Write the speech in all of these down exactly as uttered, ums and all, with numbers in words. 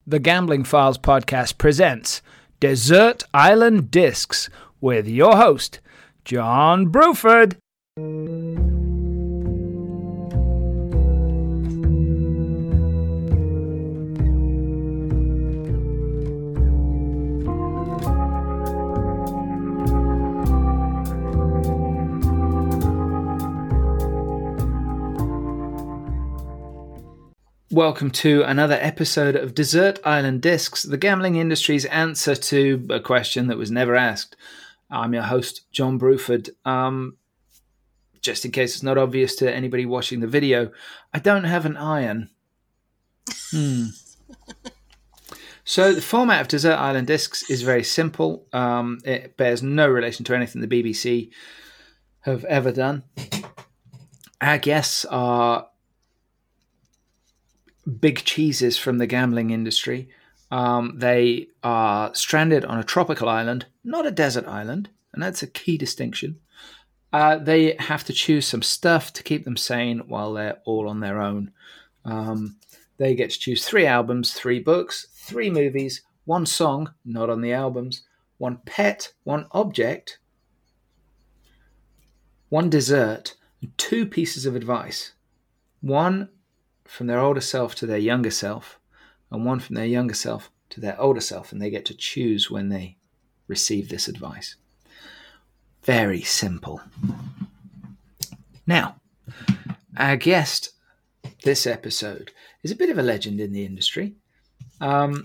The Gambling Files podcast presents Desert Island Discs with your host, John Bruford. Welcome to another episode of Desert Island Discs, the gambling industry's answer to a question that was never asked. I'm your host, John Bruford. Um, just in case it's not obvious to anybody watching the video, I don't have an iron. Hmm. So the format of Desert Island Discs is very simple. Um, it bears no relation to anything the B B C have ever done. Our guests are big cheeses from the gambling industry. Um, they are stranded on a tropical island, not a desert island, and that's a key distinction. Uh, they have to choose some stuff to keep them sane while they're all on their own. Um, they get to choose three albums, three books, three movies, one song, not on the albums, one pet, one object, one dessert, and two pieces of advice. One from their older self to their younger self, and one from their younger self to their older self, and they get to choose when they receive this advice. Very simple. Now, our guest this episode is a bit of a legend in the industry, um,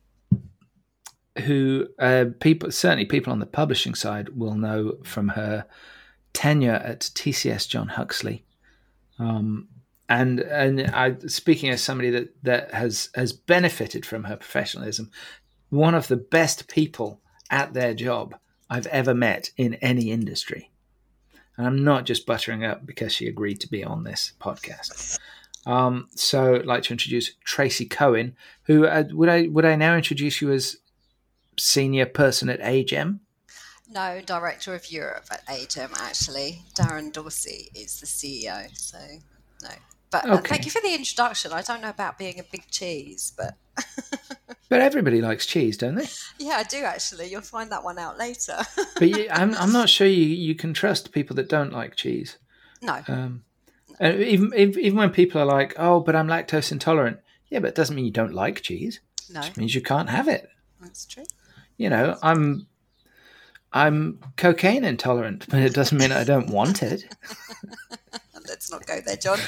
who uh, people, certainly people on the publishing side will know from her tenure at T C S John Huxley. Um, And and I, speaking as somebody that, that has, has benefited from her professionalism, one of the best people at their job I've ever met in any industry. And I'm not just buttering up because she agreed to be on this podcast. Um, so I'd like to introduce Tracy Cohen, who uh, would I would I now introduce you as senior person at A G E M? No, Director of Europe at A G E M, actually. Darren Dorsey is the C E O, so no. But okay. uh, thank you for the introduction. I don't know about being a big cheese, but... But everybody likes cheese, don't they? Yeah, I do, actually. You'll find that one out later. But you, I'm, I'm not sure you, you can trust people that don't like cheese. No. Um, no. And even, even when people are like, oh, but I'm lactose intolerant. Yeah, but it doesn't mean you don't like cheese. No. It just means you can't have it. That's true. You know, I'm I'm cocaine intolerant, but it doesn't mean I don't want it. Let's not go there, John.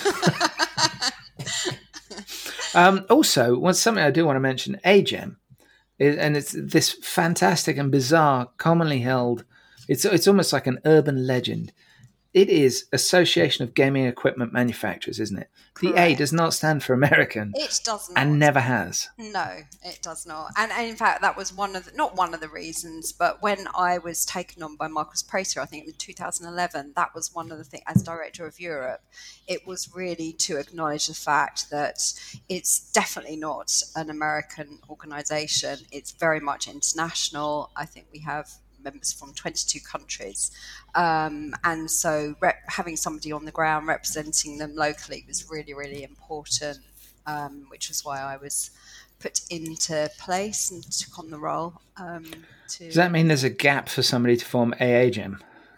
um, also, what's something I do want to mention, A G E M, is, and it's this fantastic and bizarre, commonly held, it's it's almost like an urban legend. It is Association of Gaming Equipment Manufacturers, isn't it? Correct. The A does not stand for American. It does not. And never has. No, it does not. And, and in fact, that was one of the, not one of the reasons, but when I was taken on by Marcus Prater, I think in two thousand eleven, that was one of the things, as Director of Europe, it was really to acknowledge the fact that it's definitely not an American organisation. It's very much international. I think we have members from twenty-two countries, um, and so rep- having somebody on the ground representing them locally was really, really important, um, which was why I was put into place and took on the role. Um, to... Does that mean there's a gap for somebody to form A G E M?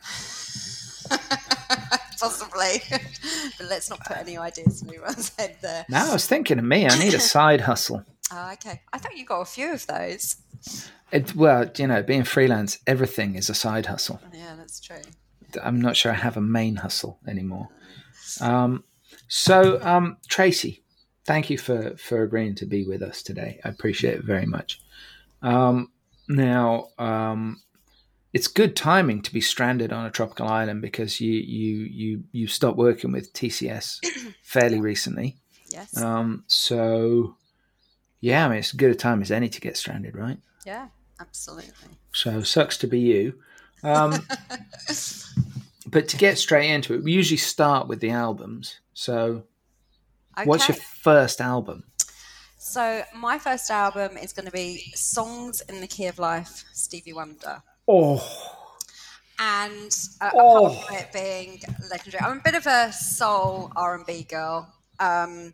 Possibly, but let's not put any ideas in anyone's head there. No, I was thinking of me. I need a side hustle. Oh, okay. I thought you got a few of those. It, well, you know, being freelance, everything is a side hustle. Yeah, that's true. I'm not sure I have a main hustle anymore. Um, so, um, Tracy, thank you for, for agreeing to be with us today. I appreciate it very much. Um, now, um, it's good timing to be stranded on a tropical island because you you you you stopped working with T C S fairly recently. Yes. Um, so, yeah, I mean, it's as good a time as any to get stranded, right? Yeah, absolutely. So sucks to be you. Um, but to get straight into it, we usually start with the albums. So okay. What's your first album? So my first album is going to be Songs in the Key of Life, Stevie Wonder. Oh. And uh, oh. apart from it being legendary, I'm a bit of a soul R and B girl. Um,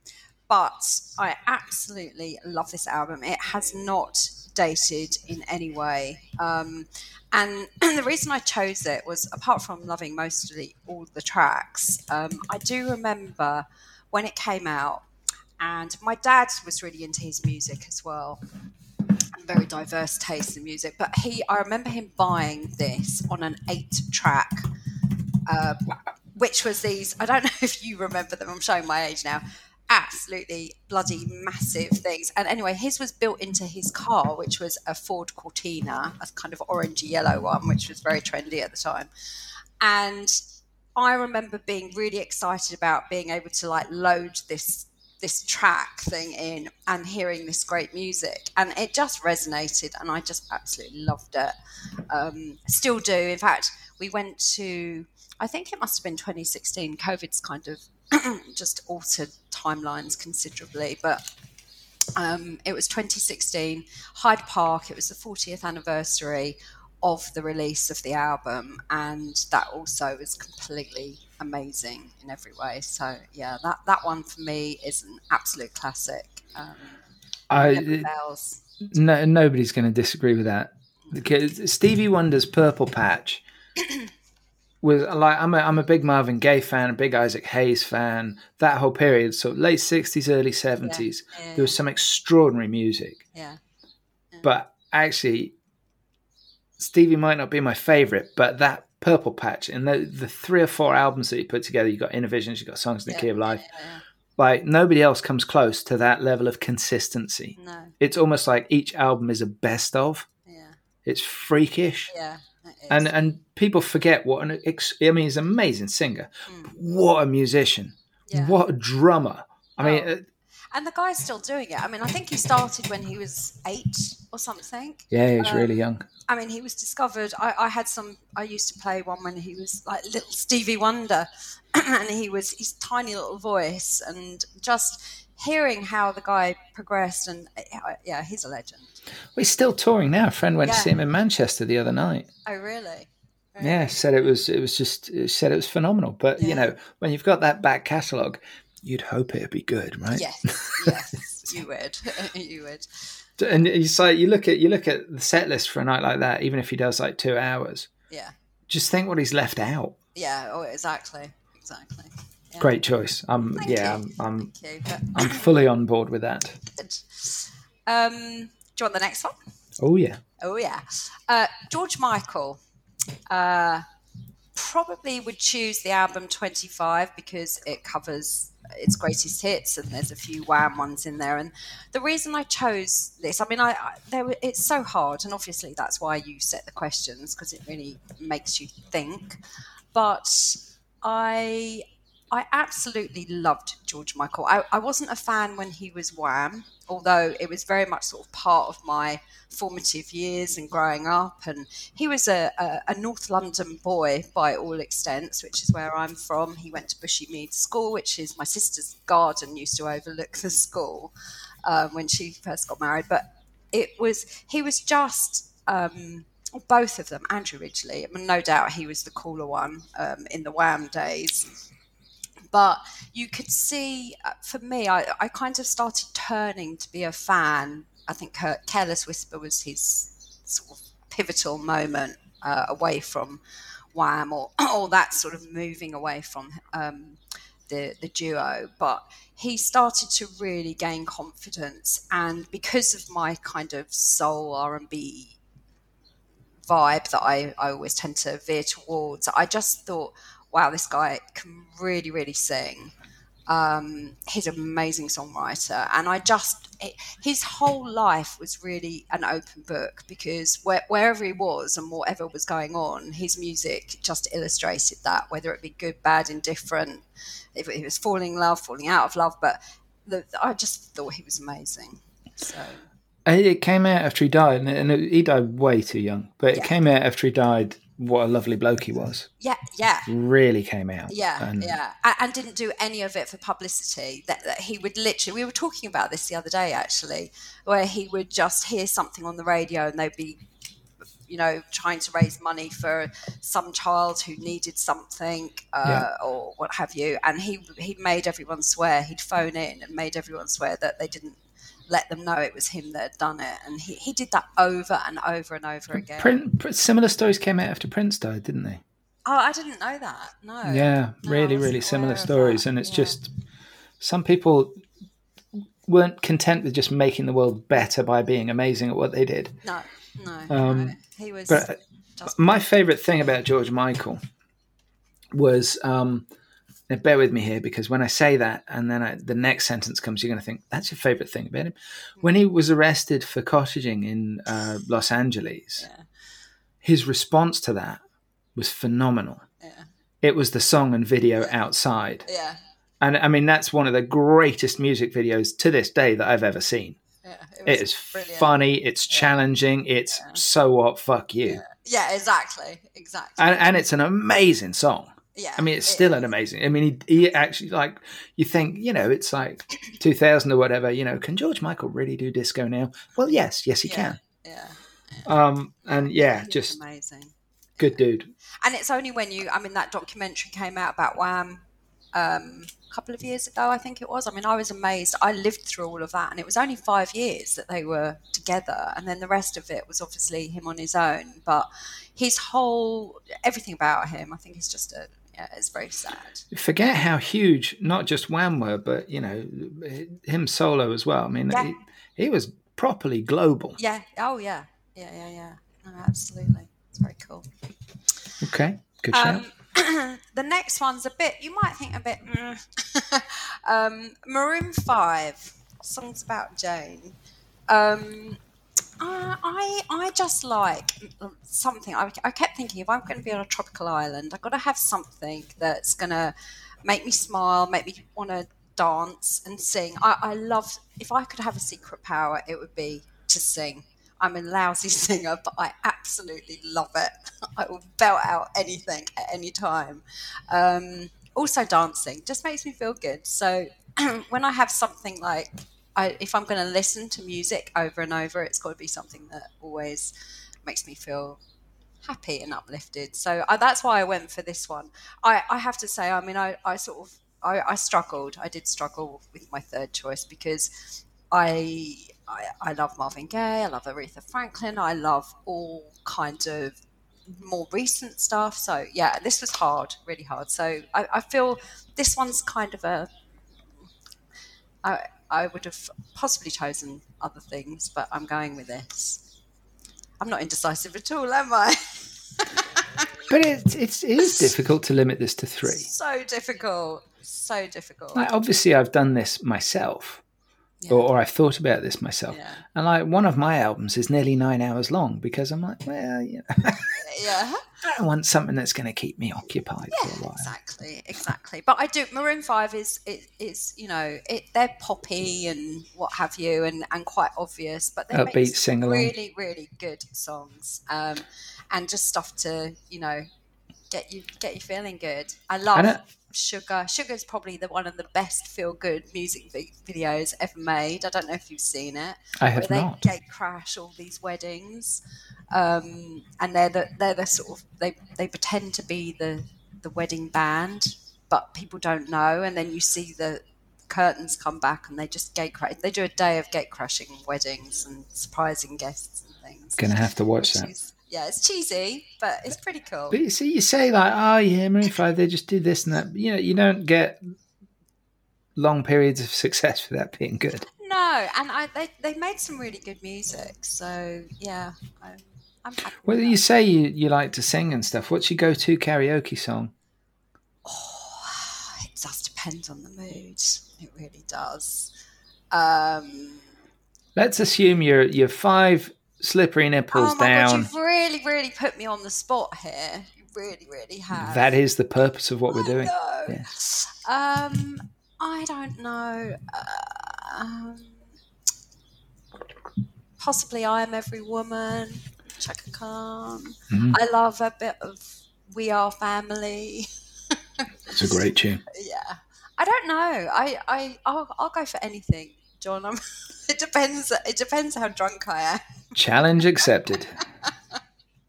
but I absolutely love this album. It has not dated in any way. Um, and the reason I chose it was, apart from loving most of the, all the tracks, um, I do remember when it came out, and my dad was really into his music as well. Very diverse taste in music, but he, I remember him buying this on an eight-track, uh, which was these, I don't know if you remember them, I'm showing my age now, absolutely bloody massive things. And anyway, his was built into his car, which was a Ford Cortina, a kind of orangey yellow one, which was very trendy at the time. And I remember being really excited about being able to like load this this track thing in and hearing this great music, and it just resonated, and I just absolutely loved it. Um, still do. In fact, we went to, I think it must have been twenty sixteen. COVID's kind of just altered timelines considerably, but um, it was twenty sixteen, Hyde Park. It was the fortieth anniversary of the release of the album, and that also was completely amazing in every way. So yeah, that that one for me is an absolute classic. um I no, nobody's going to disagree with that, because Stevie Wonder's Purple Patch was like, I'm a, I'm a big Marvin Gaye fan, a big Isaac Hayes fan. That whole period, so late sixties, early seventies, yeah, yeah, there was some extraordinary music. Yeah, yeah. But actually, Stevie might not be my favorite, but that Purple Patch and the, the three or four albums that he put together, you got Innervisions, you got Songs in the yeah, Key of Life. Yeah, yeah. Like, nobody else comes close to that level of consistency. No. It's almost like each album is a best of. Yeah. It's freakish. Yeah. It is. And and people forget what an ex- I mean, he's an amazing singer. Mm. What a musician. Yeah. What a drummer. I oh. mean, uh, and the guy's still doing it. I mean, I think he started when he was eight or something. Yeah, he was um, really young. I mean, he was discovered. I, I had some. I used to play one when he was like little Stevie Wonder, and he was his tiny little voice, and just hearing how the guy progressed. And yeah, he's a legend. Well, he's still touring now. A friend went yeah. to see him in Manchester the other night. Oh, really? really? Yeah, said it was. It was just it said it was phenomenal. But yeah. you know, when you've got that back catalogue, you'd hope it'd be good, right? Yes, yes, you would, you would. And it's like you look at you look at the set list for a night like that. Even if he does like two hours, yeah, just think what he's left out. Yeah, oh, exactly, exactly. Yeah. Great choice. Um, Thank yeah, you. I'm, I'm, Thank you, but... I'm fully on board with that. Good. Um, do you want the next one? Oh yeah. Oh yeah. Uh, George Michael. Uh, probably would choose the album twenty-five because it covers its greatest hits, and there's a few Wham ones in there. And the reason I chose this, I mean, I, I there were, it's so hard, and obviously that's why you set the questions, because it really makes you think. But I I absolutely loved George Michael. I, I wasn't a fan when he was Wham, although it was very much sort of part of my formative years and growing up. And he was a, a, a North London boy by all extents, which is where I'm from. He went to Bushy Mead School, which is my sister's garden used to overlook the school um, when she first got married. But it was he was just... Um, both of them, Andrew Ridgeley. I mean, no doubt he was the cooler one um, in the Wham days. But you could see, uh, for me, I, I kind of started turning to be a fan. I think her, Careless Whisper was his sort of pivotal moment uh, away from Wham, or, or that sort of moving away from um, the, the duo. But he started to really gain confidence. And because of my kind of soul R and B vibe that I, I always tend to veer towards, I just thought, wow, this guy can really, really sing. Um, he's an amazing songwriter. And I just, it, his whole life was really an open book, because where, wherever he was and whatever was going on, his music just illustrated that, whether it be good, bad, indifferent, if it was falling in love, falling out of love. But the, I just thought he was amazing. So... It came out after he died, and he died way too young. But it yeah. came out after he died. What a lovely bloke he was. Yeah, yeah. Really came out. Yeah, and, yeah. And, and didn't do any of it for publicity. That, that he would literally, we were talking about this the other day, actually, where he would just hear something on the radio and they'd be you know, trying to raise money for some child who needed something uh, Yeah. or what have you. And he he made everyone swear. He'd phone in and made everyone swear that they didn't let them know it was him that had done it. And he, he did that over and over and over again. Prince, similar stories came out after Prince died, didn't they? Oh, I didn't know that. No. Yeah, No, really, I wasn't really similar aware of stories. that. And it's Yeah. just, some people weren't content with just making the world better by being amazing at what they did. No, no, Um, no. He was. But just my favourite thing about George Michael was, um, now bear with me here, because when I say that and then I, the next sentence comes, you're going to think, that's your favourite thing about him. When he was arrested for cottaging in uh, Los Angeles, Yeah. his response to that was phenomenal. Yeah. It was the song and video Outside. Yeah. And I mean, that's one of the greatest music videos to this day that I've ever seen. Yeah. It is brilliant. funny. It's challenging. It's Yeah. so what, fuck you. Yeah. Yeah, exactly. Exactly. And, and it's an amazing song. yeah. I mean, it's it still is. an amazing. I mean, he, he actually, like, you think, you know, it's like two thousand or whatever, you know, can George Michael really do disco now? Well, yes, yes, he Yeah. can. Yeah. Um, and yeah, He's just amazing. good dude. And it's only when you, I mean, that documentary came out about Wham um, a couple of years ago, I think it was. I mean, I was amazed. I lived through all of that, and it was only five years that they were together, and then the rest of it was obviously him on his own. But his whole, everything about him, I think is just a, yeah, it's very sad. Forget how huge not just Wham were, but, you know, him solo as well. I mean, Yeah. he, he was properly global. Yeah. Oh, yeah. Yeah, yeah, yeah. No, absolutely. It's very cool. Okay, good shout. Um, the next one's a bit, you might think a bit, mm. um, Maroon five, songs about Jane. Um, uh, I I just like something. I, I kept thinking, if I'm going to be on a tropical island, I've got to have something that's going to make me smile, make me want to dance and sing. I, I love, if I could have a secret power, it would be to sing. I'm a lousy singer, but I absolutely love it. I will belt out anything at any time. Um, also dancing just makes me feel good. So when I have something like, I, if I'm going to listen to music over and over, it's got to be something that always makes me feel happy and uplifted. So I, that's why I went for this one. I, I have to say, I mean, I, I sort of, I, I struggled. I did struggle with my third choice because I, I I love Marvin Gaye, I love Aretha Franklin, I love all kinds of more recent stuff. So yeah, this was hard, really hard. So I, I feel this one's kind of a, I, I would have possibly chosen other things, but I'm going with this. I'm not indecisive at all, am I? But it's, it's, it is difficult to limit this to three. So difficult, so difficult. Like, obviously, I've done this myself. Yeah. Or, or I've thought about this myself. Yeah. And like one of my albums is nearly nine hours long because I'm like, well, you know, Yeah. I want something that's going to keep me occupied Yeah, for a while. exactly, exactly. But I do. Maroon Five is it is you know it they're poppy and what have you, and, and quite obvious, but they Upbeat, make some sing-along. really really good songs, um, and just stuff to you know get you get you feeling good. I love. I don't- Sugar. Sugar is probably the one of the best feel-good music vi- videos ever made. I don't know if you've seen it. I have where not. They gate crash all these weddings, um, and they're the they're the sort of they they pretend to be the the wedding band, but people don't know. And then you see the curtains come back, and they just gate crash. They do a day of gate crashing weddings and surprising guests and things. Gonna have to watch Which that. is- yeah, it's cheesy, but it's pretty cool. But you see, you say like, oh yeah, Maroon Five, they just do this and that. You know, you don't get long periods of success for that being good. No, and I they they made some really good music. So yeah, I'm, I'm happy. Well, with you that. say you, you like to sing and stuff. What's your go-to karaoke song? Oh, it just depends on the mood. It really does. Um, Let's assume you're you're five slippery nipples oh my down. god, you've really, really put me on the spot here. You really, really have. That is the purpose of what we're I doing. know. Yeah. Um, I don't know. Uh, um, possibly I Am Every Woman, Chaka Khan. Mhm. I love a bit of We Are Family. It's a great tune. Yeah. I don't know. I, I, I'll, I'll go for anything, John. I'm, it depends. It depends how drunk I am. Challenge accepted.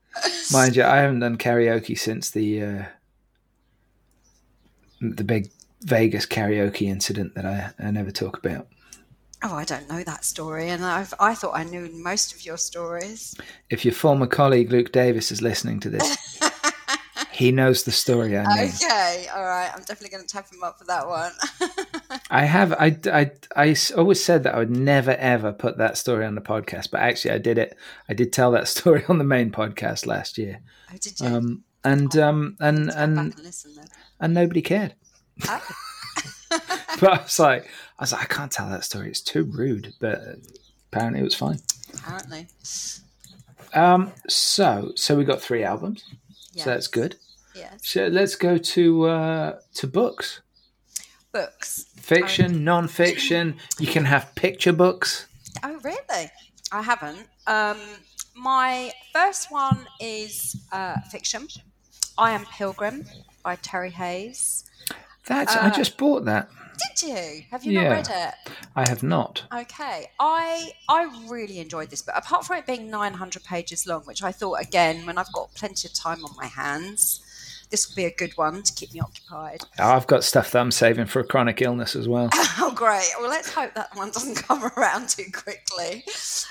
Mind you, I haven't done karaoke since the uh, the big Vegas karaoke incident that I, I never talk about. Oh, I don't know that story, and I've, I thought I knew most of your stories. If your former colleague Luke Davis is listening to this, he knows the story I mean. Okay, all right. I'm definitely going to tap him up for that one. I have. I, I, I always said that I would never, ever put that story on the podcast, but actually I did it. I did tell that story on the main podcast last year. Oh, did you? Um, and, oh, um, and, and, and, listen, and nobody cared. Oh. But I was like, I was like, I can't tell that story. It's too rude. But apparently it was fine. Apparently. Um. So, so we got three albums. Yes. So that's good. Yes. So let's go to uh, to books. Books. Fiction, um, non-fiction. You can have picture books. Oh, really? I haven't. Um, my first one is uh, fiction. I Am Pilgrim by Terry Hayes. That's. Uh, I just bought that. Did you? Have you yeah, not read it? I have not. Okay. I I really enjoyed this book. Apart from it being nine hundred pages long, which I thought, again, when I've got plenty of time on my hands, this will be a good one to keep me occupied. Oh, I've got stuff that I'm saving for a chronic illness as well. Oh, great. Well, let's hope that one doesn't come around too quickly.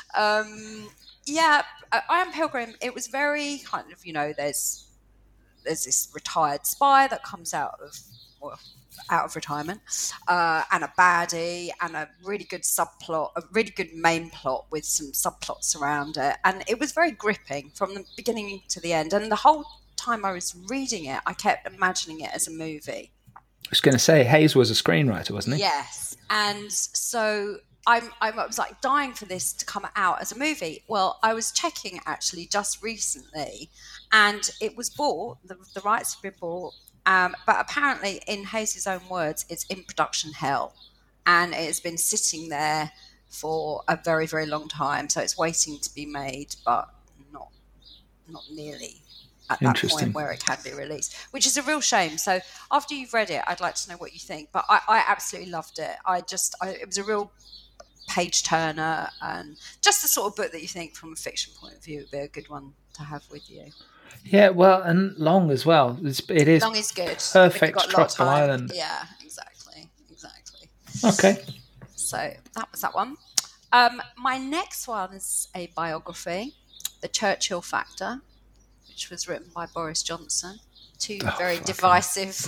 Um, yeah, I Am Pilgrim, it was very kind of, you know, there's there's this retired spy that comes out of, well, out of retirement, uh, and a baddie, and a really good subplot, a really good main plot with some subplots around it. And it was very gripping from the beginning to the end. And the whole time I was reading it, I kept imagining it as a movie. I was going to say, Hayes was a screenwriter, wasn't he? Yes. And so I'm, I'm, I was like dying for this to come out as a movie. Well, I was checking actually just recently, and it was bought, the, the rights have been bought. Um, but apparently, in Hayes' own words, it's in production hell, and it's been sitting there for a very, very long time. So it's waiting to be made, but not not nearly at that point where it can be released, which is a real shame. So after you've read it, I'd like to know what you think. But I, I absolutely loved it. I just, I, it was a real page turner, and just the sort of book that you think, from a fiction point of view, would be a good one to have with you. Yeah, well, and long as well. It's, it is long is good. Perfect Tropical Island. Yeah, exactly, exactly. Okay. So that was that one. Um, my next one is a biography, The Churchill Factor, which was written by Boris Johnson. Two oh, very divisive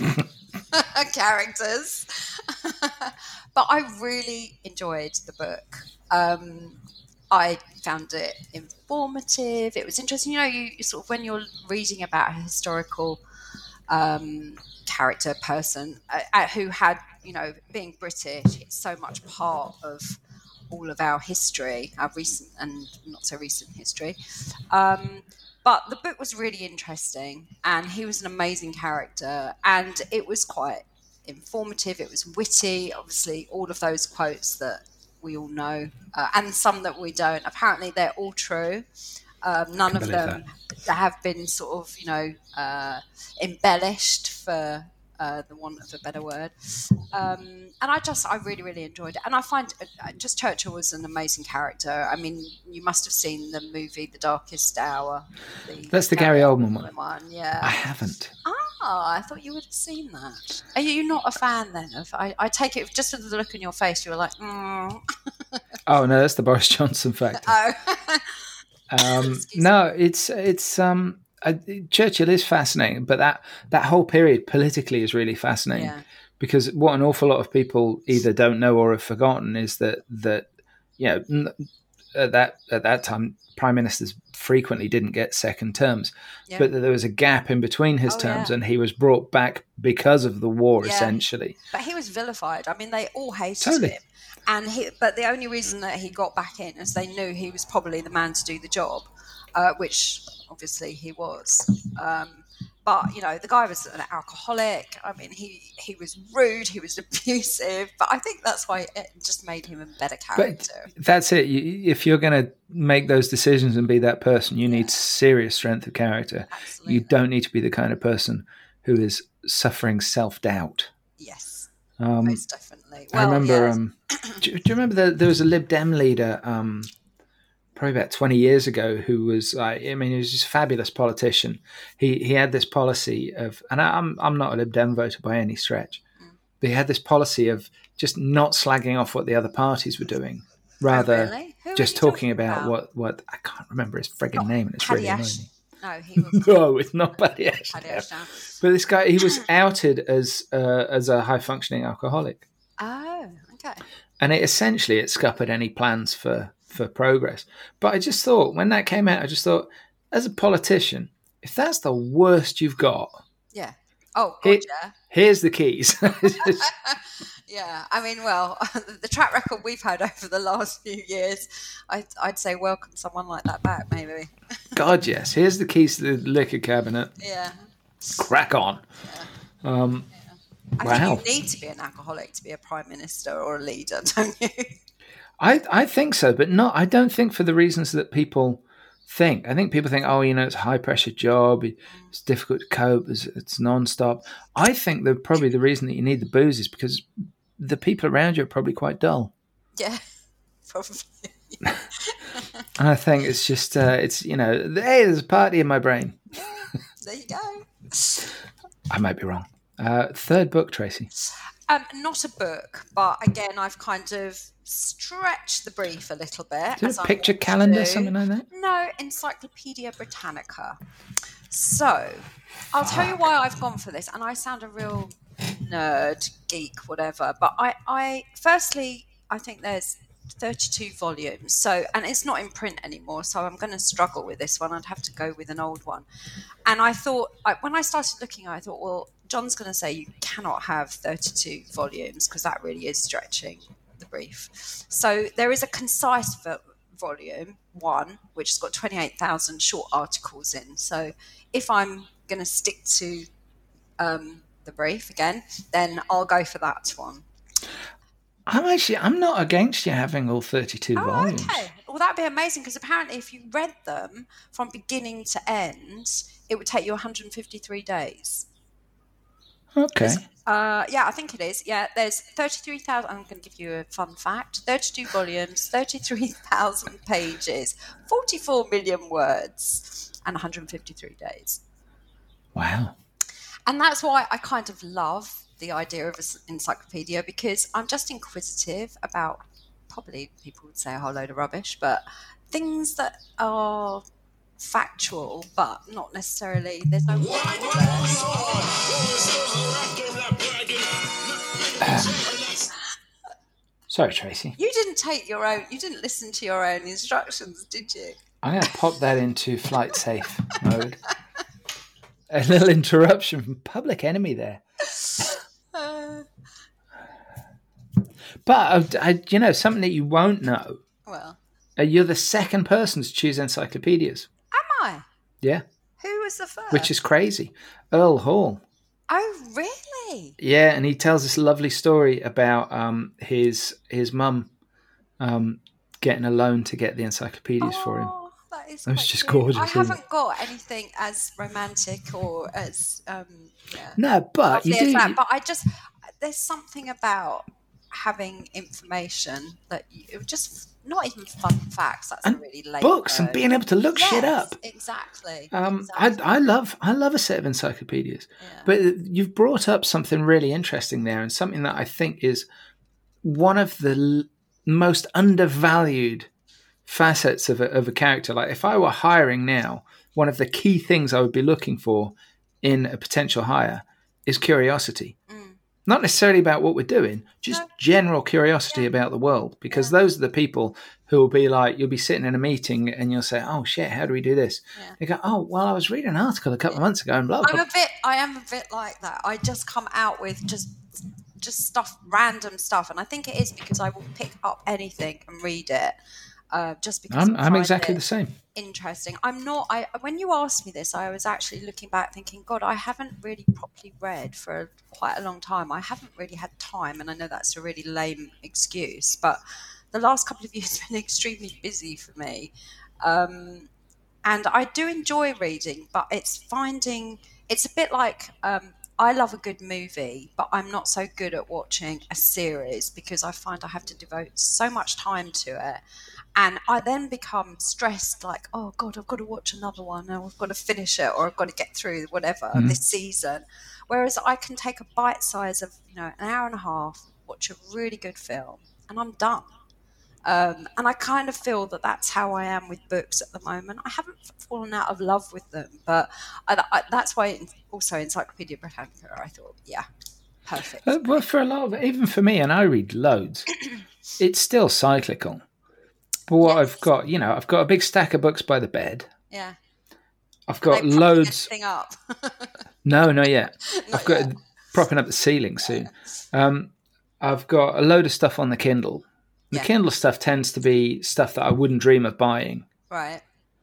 characters. But I really enjoyed the book. Um, I found it informative. It was interesting. You know, you, you sort of, when you're reading about a historical um, character, person uh, who had, you know, being British, it's so much part of all of our history, our recent and not so recent history. Um, but the book was really interesting, and he was an amazing character, and it was quite informative. It was witty, obviously, all of those quotes that we all know, uh, and some that we don't. Apparently, they're all true. Um, none of them that. have been sort of, you know, uh, embellished, for uh, the want of a better word. Um, and I just, I really, really enjoyed it. And I find uh, just Churchill was an amazing character. I mean, you must have seen the movie The Darkest Hour. The That's the Gary, Gary Oldman one. one. Yeah, I haven't. Ah, I thought you would have seen that. Are you not a fan then? Of I, I take it just with the look in your face, you were like, mm. Oh no, that's the Boris Johnson factor. Oh. um, no, it's it's um, uh, Churchill is fascinating, but that that whole period politically is really fascinating. Yeah. Because what an awful lot of people either don't know or have forgotten is that that you know at that at that time prime ministers frequently didn't get second terms, yeah. but that there was a gap in between his oh, terms, yeah. and he was brought back because of the war, yeah. essentially. But he was vilified. I mean, they all hated totally. him, and he. But the only reason that he got back in is they knew he was probably the man to do the job, uh, which obviously he was. Um, But, you know, the guy was an alcoholic. I mean, he, he was rude. He was abusive. But I think that's why it just made him a better character. But that's it. You, if you're going to make those decisions and be that person, you yeah. need serious strength of character. Absolutely. You don't need to be the kind of person who is suffering self-doubt. Yes, um, most definitely. Well, I remember, yeah. um, do, do you remember that there was a Lib Dem leader, um, probably about twenty years ago, who was like, I mean, he was just a fabulous politician. He he had this policy of, and I'm I'm not a Lib Dem voter by any stretch, Mm. but he had this policy of just not slagging off what the other parties were doing, rather Oh, really? Who are just you talking talking about, about? what what I can't remember his frigging Not name, and it's Paddy really annoying Ash- me. No, he was No, it's not Paddy Ashdown. Paddy Ashdown. But this guy, he was outed as uh, as a high functioning alcoholic, Oh, okay. and it essentially it scuppered any plans for for progress. But I just thought, when that came out, I just thought, as a politician, if that's the worst you've got, Yeah. Oh, God, Here- yeah. here's the keys. Yeah, I mean, well, the track record we've had over the last few years, I'd, I'd say welcome someone like that back, maybe. God, yes. Here's the keys to the liquor cabinet. Yeah. Crack on. Um, I Wow. think you need to be an alcoholic to be a prime minister or a leader, don't you? I I think so, but not. I don't think for the reasons that people think. I think people think, oh, you know, it's a high pressure job. It's difficult to cope. It's, it's non-stop. I think that probably the reason that you need the booze is because the people around you are probably quite dull. Yeah, probably. And I think it's just, uh, it's, you know, hey, there's a party in my brain. There you go. I might be wrong. Uh, third book, Tracy. Um, not a book, but again, I've kind of stretched the brief a little bit. Is it as a I picture want to calendar, do. something like that? No, Encyclopedia Britannica. So, I'll tell you why I've gone for this, and I sound a real nerd, geek, whatever. But I, I firstly, I think there's thirty-two volumes. So, and it's not in print anymore. So I'm going to struggle with this one. I'd have to go with an old one. And I thought, I, when I started looking, I thought, well, John's going to say you cannot have thirty-two volumes because that really is stretching the brief. So there is a concise vo- volume one, which has got twenty-eight thousand short articles in. So if I'm going to stick to um, the brief again, then I'll go for that one. I'm actually, I'm not against you having all thirty-two Oh, volumes. okay. Well, that'd be amazing because apparently if you read them from beginning to end, it would take you one hundred fifty-three days. Okay. Uh, yeah, I think it is. Yeah, there's thirty-three thousand. I'm going to give you a fun fact: thirty-two volumes, thirty-three thousand pages, forty-four million words, and one hundred fifty-three days. Wow. And that's why I kind of love the idea of an encyclopedia, because I'm just inquisitive about, probably people would say a whole load of rubbish, but things that are factual, but not necessarily, there's no Sorry, Tracy. You didn't take your own, you didn't listen to your own instructions, did you? I'm going to pop that into flight safe mode. A little interruption from Public Enemy there. Uh, But, I, I, you know, something that you won't know. well, Uh, you're the second person to choose encyclopedias. am I? Yeah. Who was the first? Which is crazy. Earl Hall. Oh, really? Yeah, and he tells this lovely story about um, his his mum um, getting a loan to get the encyclopedias for him. Oh, that is That's quite just cute. gorgeous, I isn't it? haven't got anything as romantic or as um, yeah, No, but you lovely as do. that. But I just, there's something about having information that you, just not even fun facts. That's And a really lame books and word. being able to look shit Yes, up. Exactly. Um, exactly. I I love I love a set of encyclopedias, Yeah. but you've brought up something really interesting there, and something that I think is one of the l- most undervalued facets of a, of a character. Like if I were hiring now, one of the key things I would be looking for in a potential hire is curiosity. Mm. Not necessarily about what we're doing, just No. general curiosity Yeah. about the world. Because Yeah. those are the people who will be like, you'll be sitting in a meeting and you'll say, oh shit, how do we do this? Yeah. You go, oh, well, I was reading an article a couple of months ago and blah, I'm blah. a bit. I am a bit like that. I just come out with just, just stuff, random stuff, and I think it is because I will pick up anything and read it, uh, just because I'm, I I'm find exactly it the same. interesting. I'm not. I when you asked me this, I was actually looking back, thinking, God, I haven't really properly read for quite a long time. I haven't really had time, and I know that's a really lame excuse, but the last couple of years have been extremely busy for me. Um, And I do enjoy reading, but it's finding, it's a bit like um, I love a good movie, but I'm not so good at watching a series because I find I have to devote so much time to it. And I then become stressed, like, oh, God, I've got to watch another one, or I've got to finish it, or I've got to get through whatever Mhm. this season. Whereas I can take a bite size of, you know, an hour and a half, watch a really good film, and I'm done. Um, and I kind of feel that that's how I am with books at the moment. I haven't fallen out of love with them, but I, I, that's why also Encyclopedia Britannica, I thought, yeah, perfect. Uh, well, for a lot of, even for me, and I read loads, it's still cyclical. But what Yes. I've got, you know, I've got a big stack of books by the bed. Yeah. I've got They propping loads. anything up. No, not yet. Not I've got yet. propping up the ceiling soon. Um, I've got a load of stuff on the Kindle. The Yeah. Kindle stuff tends to be stuff that I wouldn't dream of buying. Right.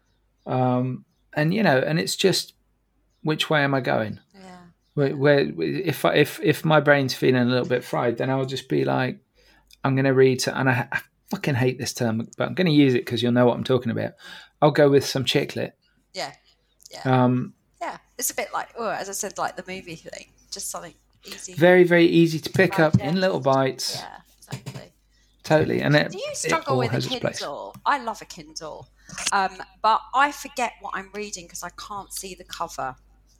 Um, and you know, and it's just, which way am I going? Yeah. Where, where if I, if if my brain's feeling a little bit fried, then I'll just be like, I'm going to read, to, and I, I fucking hate this term, but I'm going to use it because you'll know what I'm talking about. I'll go with some chick lit. Yeah. Yeah. Um, yeah. It's a bit like, oh, as I said, like the movie thing, just something easy. very, very easy to pick Right, up yeah. in little bites. Yeah, exactly. Totally. And it, Do you it struggle all with a has its place. Kindle? I love a Kindle, um, but I forget what I'm reading because I can't see the cover.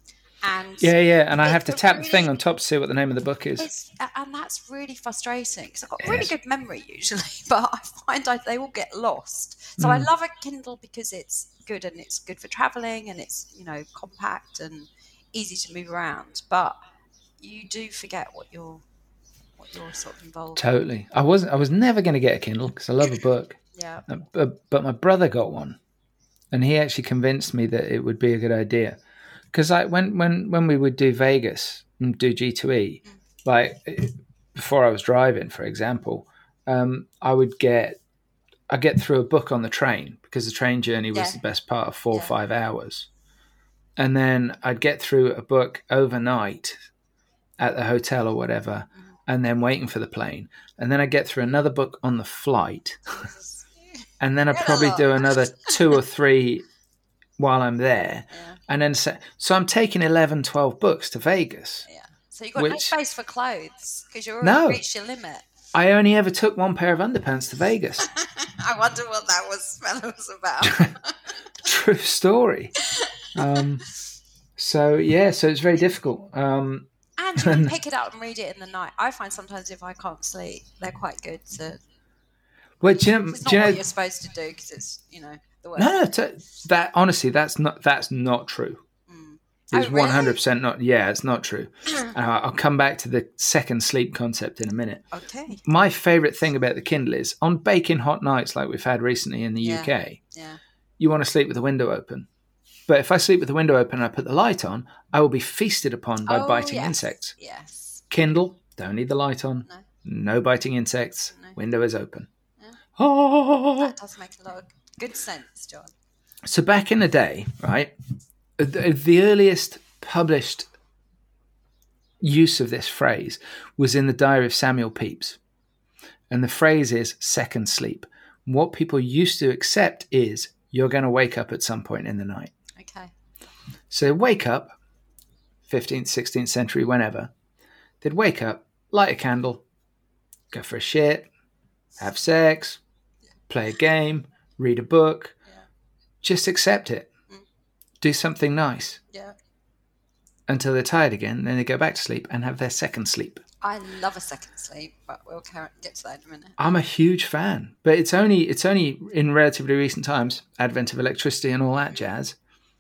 And Yeah, yeah. And I it's have to a tap the really- thing on top to see what the name of the book is. It's, and that's really frustrating because I've got really Yes. good memory usually, but I find I, they all get lost. So I Mm. love a Kindle because it's good and it's good for traveling and it's, you know, compact and easy to move around. But you do forget what you're what you're sort of involved. Totally. I wasn't. I was never going to get a Kindle because I love a book. Yeah. Uh, But, but my brother got one, and he actually convinced me that it would be a good idea. Because like when when when we would do Vegas and do G two E, like before I was driving, for example, um, I would get I get through a book on the train because the train journey was Yeah. the best part of four or Yeah. five hours, and then I'd get through a book overnight at the hotel or whatever, Mhm. and then waiting for the plane, and then I'd get through another book on the flight, and then I'd Read a probably lot. do another two or three while I'm there. Yeah. And then, so, so I'm taking eleven, twelve books to Vegas. Yeah. So you've got no Which- space for clothes because you're No. already reached your limit. I only ever took one pair of underpants to Vegas. I wonder what that was smell was about. True story. Um, so, yeah, so it's very difficult. Um, And you can pick it up and read it in the night. I find sometimes if I can't sleep, they're quite good to. well, do you know, It's not do you what know you're supposed to do because it's, you know, the worst. no, no, t- that honestly, that's not, that's not true. Mm. It's Oh, really? one hundred percent not, yeah, it's not true. Uh, I'll come back to the second sleep concept in a minute. Okay. My favorite thing about the Kindle is on baking hot nights like we've had recently in the Yeah. U K, Yeah. you want to sleep with the window open. But if I sleep with the window open and I put the light on, I will be feasted upon by Oh, biting yes. insects. Yes. Kindle, don't need the light on. No. No biting insects. No. Window is open. Yeah. Oh. That does make a lot of good sense, John. So back in the day, right, the, the earliest published use of this phrase was in the diary of Samuel Pepys. And the phrase is second sleep. What people used to accept is you're going to wake up at some point in the night. Okay. So wake up, fifteenth, sixteenth century, whenever. They'd wake up, light a candle, go for a shit, have sex, play a game, read a book. Yeah. Just accept it. Mm. Do something nice Yeah. until they're tired again. Then they go back to sleep and have their second sleep. I love a second sleep, but we'll get to that in a minute. I'm a huge fan, but it's only it's only in relatively recent times, advent of electricity and all that jazz,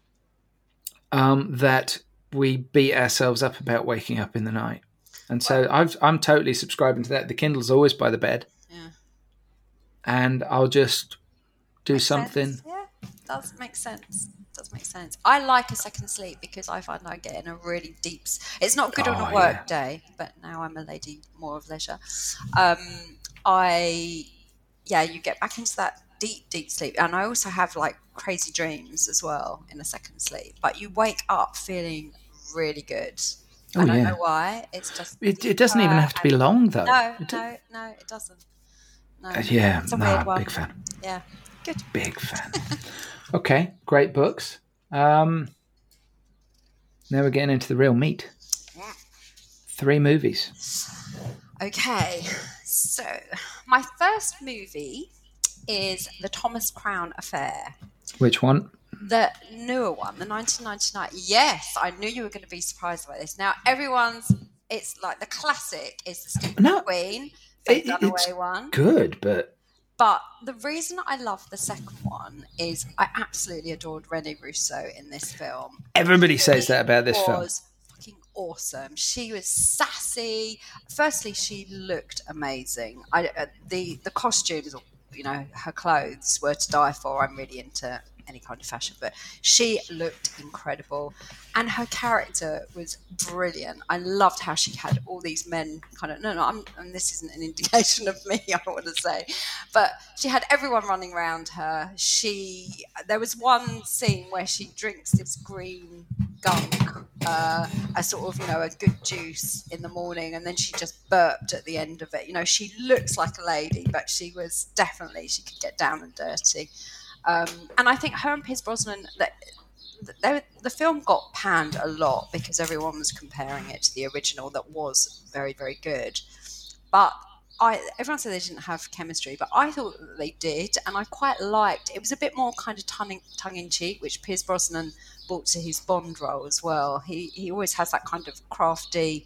um, that we beat ourselves up about waking up in the night. And so I've, I'm totally subscribing to that. The Kindle's always by the bed, Yeah. and I'll just do Makes something. sense. Yeah, does make sense. Does make sense. I like a second sleep because I find I get in a really deep. s- It's not good on Oh, a work yeah. day, but now I'm a lady more of leisure. Um, I, yeah, you get back into that deep, deep sleep, and I also have like crazy dreams as well in a second sleep. But you wake up feeling really good. Oh, I don't yeah. know why. It's just It, it doesn't even deeper have to be and- long, though. No, It do- no, no, it doesn't. No. Uh, yeah, It's a no, weird one. big fan. Yeah, good. Big fan. Okay, great books. Um, now we're getting into the real meat. Three movies. Okay, so my first movie is The Thomas Crown Affair. Which one? The newer one, the nineteen ninety-nine. Yes, I knew you were going to be surprised by this. Now, everyone's, it's like the classic is the Steve No, McQueen, Faye it, Dunaway it's one. good, but... But the reason I love the second one is I absolutely adored Rene Russo in this film. Everybody says that about this It film. was fucking awesome. She was sassy. Firstly, she looked amazing. I, uh, the, the costumes, you know, her clothes were to die for. I'm really into any kind of fashion, but she looked incredible, and her character was brilliant. I loved how she had all these men kind of no no I'm, and this isn't an indication of me, I want to say, but she had everyone running around her. She there was one scene where she drinks this green gunk, uh, a sort of, you know, a good juice in the morning, and then she just burped at the end of it. You know, she looks like a lady, but she was definitely, she could get down and dirty. Um, and I think her and Pierce Brosnan, that they, the film got panned a lot because everyone was comparing it to the original that was very, very good. But I, everyone said they didn't have chemistry, but I thought that they did, and I quite liked. It was a bit more kind of tongue, tongue in cheek, which Pierce Brosnan brought to his Bond role as well. He he always has that kind of crafty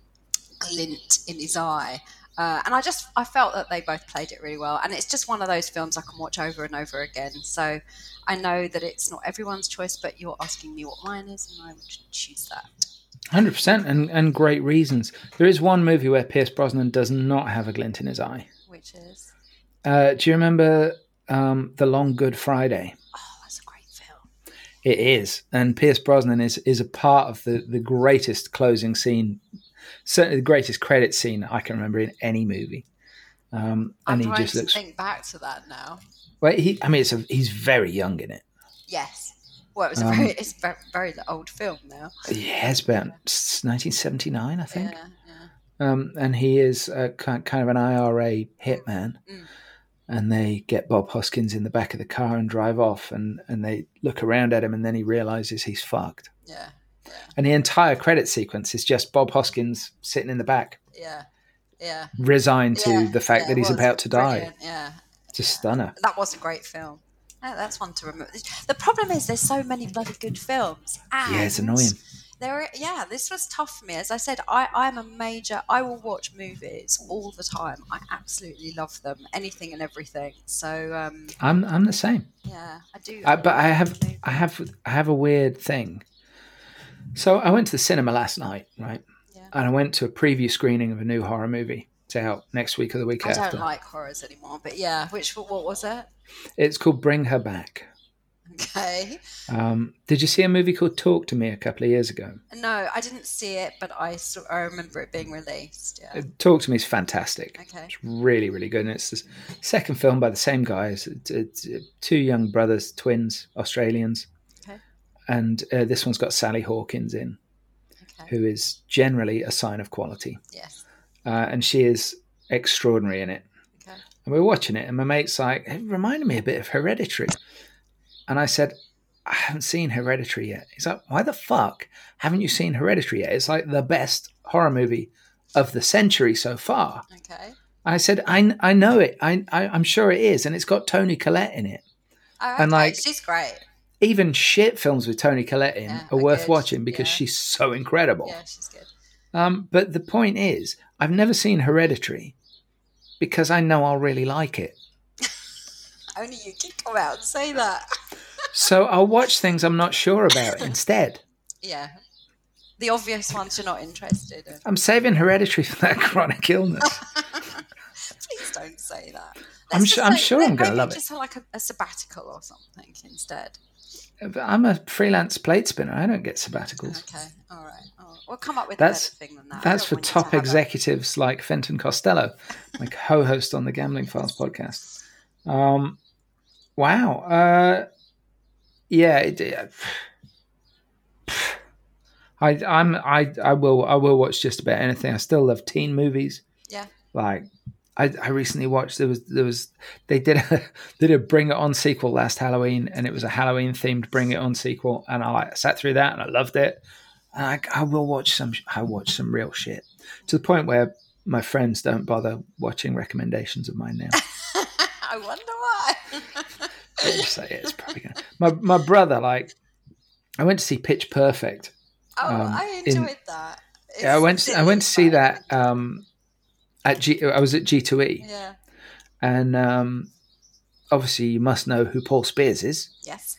glint in his eye. Uh, and I just, I felt that they both played it really well. And it's just one of those films I can watch over and over again. So I know that it's not everyone's choice, but you're asking me what mine is, and I would choose that. one hundred percent, and, and great reasons. There is one movie where Pierce Brosnan does not have a glint in his eye. Which is? Uh, do you remember um, The Long Good Friday? Oh, that's a great film. It is. And Pierce Brosnan is, is a part of the, the greatest closing scene, certainly the greatest credit scene I can remember in any movie. Um, I'm and he trying just to looks. think back to that now. Well, he. I mean, it's a, he's very young in it. Yes. Well, it was a Um, very, it's a very, very old film now. Yeah, it's about nineteen seventy-nine, I think. Yeah, yeah. Um, and he is a, kind of an I R A hitman. Mm. And they get Bob Hoskins in the back of the car and drive off, and, and they look around at him, and then he realizes he's fucked. Yeah. Yeah. And the entire credit sequence is just Bob Hoskins sitting in the back, Yeah. Yeah. resigned to Yeah, the fact yeah, that it he's was about to die. brilliant, yeah. It's a Yeah. stunner. That was a great film. Yeah, that's one to remember. The problem is there's so many bloody good films. And Yeah, it's annoying. There, are, yeah, this was tough for me. As I said, I, I'm a major. I will watch movies all the time. I absolutely love them, anything and everything. So um, I'm I'm the same. yeah, I do. I, but I have movies. I have I have a weird thing. So I went to the cinema last night, right? Yeah. And I went to a preview screening of a new horror movie. It's out next week or the week I after. don't like horrors anymore, but yeah. Which what was it? It's called Bring Her Back. Okay. Um, did you see a movie called Talk to Me a couple of years ago? No, I didn't see it, but I saw, I remember it being released. Yeah. Uh, Talk to Me is fantastic. Okay. It's really, really good. And it's the second film by the same guys. It's, it's, uh, two young brothers, twins, Australians. Okay. And uh, this one's got Sally Hawkins in, Okay. who is generally a sign of quality. Yes. Uh, and she is extraordinary in it. Okay. And we were watching it, and my mate's like, it reminded me a bit of Hereditary. And I said, I haven't seen Hereditary yet. He's like, why the fuck haven't you seen Hereditary yet? It's like the best horror movie of the century so far. Okay. I said, I, I know it. I, I, I'm sure it is. And it's got Toni Collette in it. Oh, And, okay. like, she's great. Even shit films with Toni Collette in Yeah, are are worth good. watching because Yeah. she's so incredible. Yeah, she's good. Um, but the point is, I've never seen Hereditary because I know I'll really like it. Only you can come out and say that. So I'll watch things I'm not sure about instead. Yeah. The obvious ones you're not interested in. I'm saving Hereditary for that chronic illness. Please don't say that. I'm Let's su- just I'm say- sure let- I'm gonna maybe love it. just like a, a sabbatical or something instead. I'm a freelance plate spinner. I don't get sabbaticals. Okay. All right. All right. We'll come up with That's- a better thing than that. I That's don't for want you to top have a- executives like Fenton Costello, my co-host on the Gambling Files podcast. Um, wow. Uh, yeah. It, it, I, I'm. I. I will. I will watch just about anything. I still love teen movies. Yeah. Like, I, I recently watched. There was. There was. They did a. Did a Bring It On sequel last Halloween, and it was a Halloween themed Bring It On sequel, and I like sat through that and I loved it. And I, I will watch some. I watch some real shit. to the point where my friends don't bother watching recommendations of mine now. I wonder why. They just say, yeah, it's probably gonna. My my brother, like, I went to see Pitch Perfect. Oh, um, I enjoyed in, that. It's yeah, I went. I went to see fun. that um, at G. I was at G two E. Yeah. And um, obviously, you must know who Paul Spears is. Yes.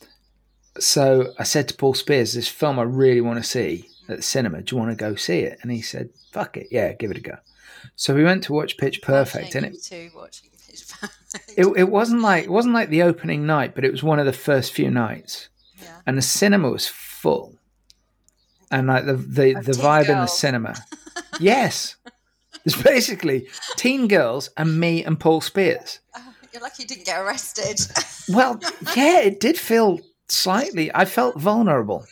So I said to Paul Spears, "This film I really want to see at the cinema. Do you want to go see it?" And he said, "Fuck it, yeah, give it a go." So we went to watch Pitch Perfect, and it, too, watching Pitch Perfect. it it wasn't like it wasn't like the opening night, but it was one of the first few nights, Yeah. and the cinema was full, and like the the, Of the teen vibe in the girls. cinema, yes, there's basically teen girls and me and Paul Spears. Oh, you're lucky you didn't get arrested. Well, yeah, it did feel slightly. I felt vulnerable.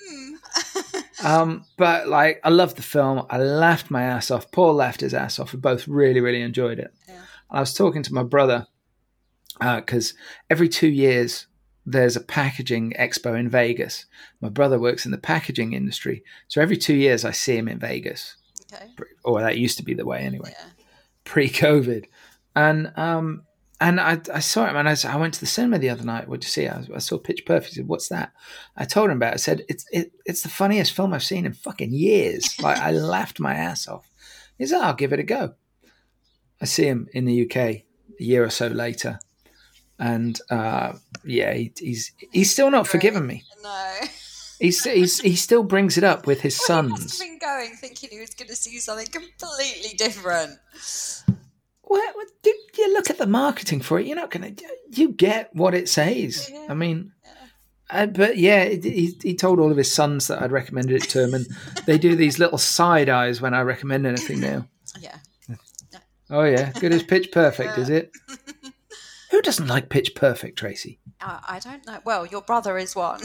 Um, but like, I loved the film. I laughed my ass off. Paul laughed his ass off. We both really, really enjoyed it. Yeah. I was talking to my brother because uh, every two years there's a packaging expo in Vegas. My brother works in the packaging industry, so every two years I see him in Vegas. Okay. Or that used to be the way anyway, Yeah. pre-COVID. And um, and I, I saw him, and I, I went to the cinema the other night. What'd you see? I, I saw Pitch Perfect. He said, "What's that?" I told him about it. I said, "It's it, it's the funniest film I've seen in fucking years." Like, I laughed my ass off. He said, "I'll give it a go." I see him in the U K a year or so later, and uh, yeah, he, he's he's still not forgiven me. No. He's, he's he still brings it up with his Well, he must sons. have been going thinking he was going to see something completely different. Well, you, you look at the marketing for it. You're not going to. You get what it says. Yeah. I mean, Yeah. uh, but yeah, it, he he told all of his sons that I'd recommended it to him, and they do these little side eyes when I recommend anything now. Yeah. Oh yeah, good as Pitch Perfect, is it? Who doesn't like Pitch Perfect, Tracy? Uh, I don't know. Well, your brother is one.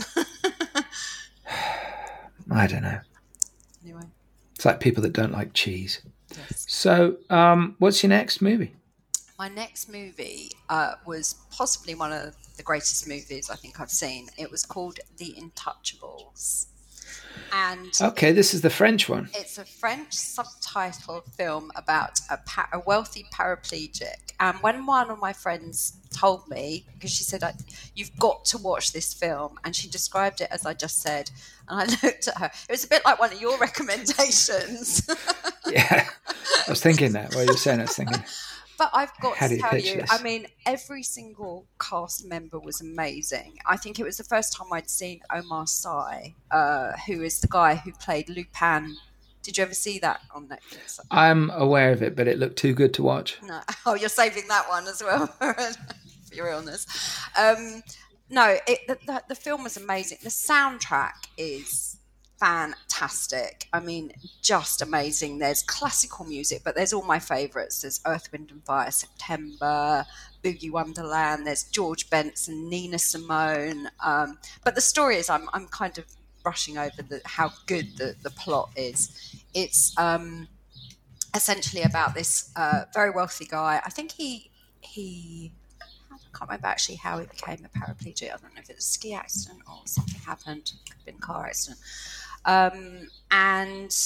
I don't know. Anyway. It's like people that don't like cheese. Yes. So, um, what's your next movie? My next movie uh, was possibly one of the greatest movies I think I've seen. It was called The Intouchables. And Okay, this is the French one. it's a French subtitled film about a, pa- a wealthy paraplegic. And when one of my friends told me, because she said, "You've got to watch this film," and she described it as I just said, and I looked at her. It was a bit like one of your recommendations. Yeah, I was thinking that while you were saying. I was thinking, But I've got How do to you tell pitch you, this? I mean, every single cast member was amazing. I think it was the first time I'd seen Omar Sy, uh, who is the guy who played Lupin. Did you ever see that on Netflix? I'm aware of it, but it looked too good to watch. No. Oh, you're saving that one as well for your illness. Um, no, it, the, the, the film was amazing. The soundtrack is fantastic. I mean, just amazing. There's classical music, but there's all my favourites. There's Earth, Wind and Fire, September, Boogie Wonderland. There's George Benson, Nina Simone. Um, but the story is, I'm I'm kind of brushing over the, how good the, the plot is. It's um, essentially about this uh, very wealthy guy. I think he he. I can't remember actually how he became a paraplegic. I don't know if it was a ski accident or something happened. Could have been a car accident. Um, and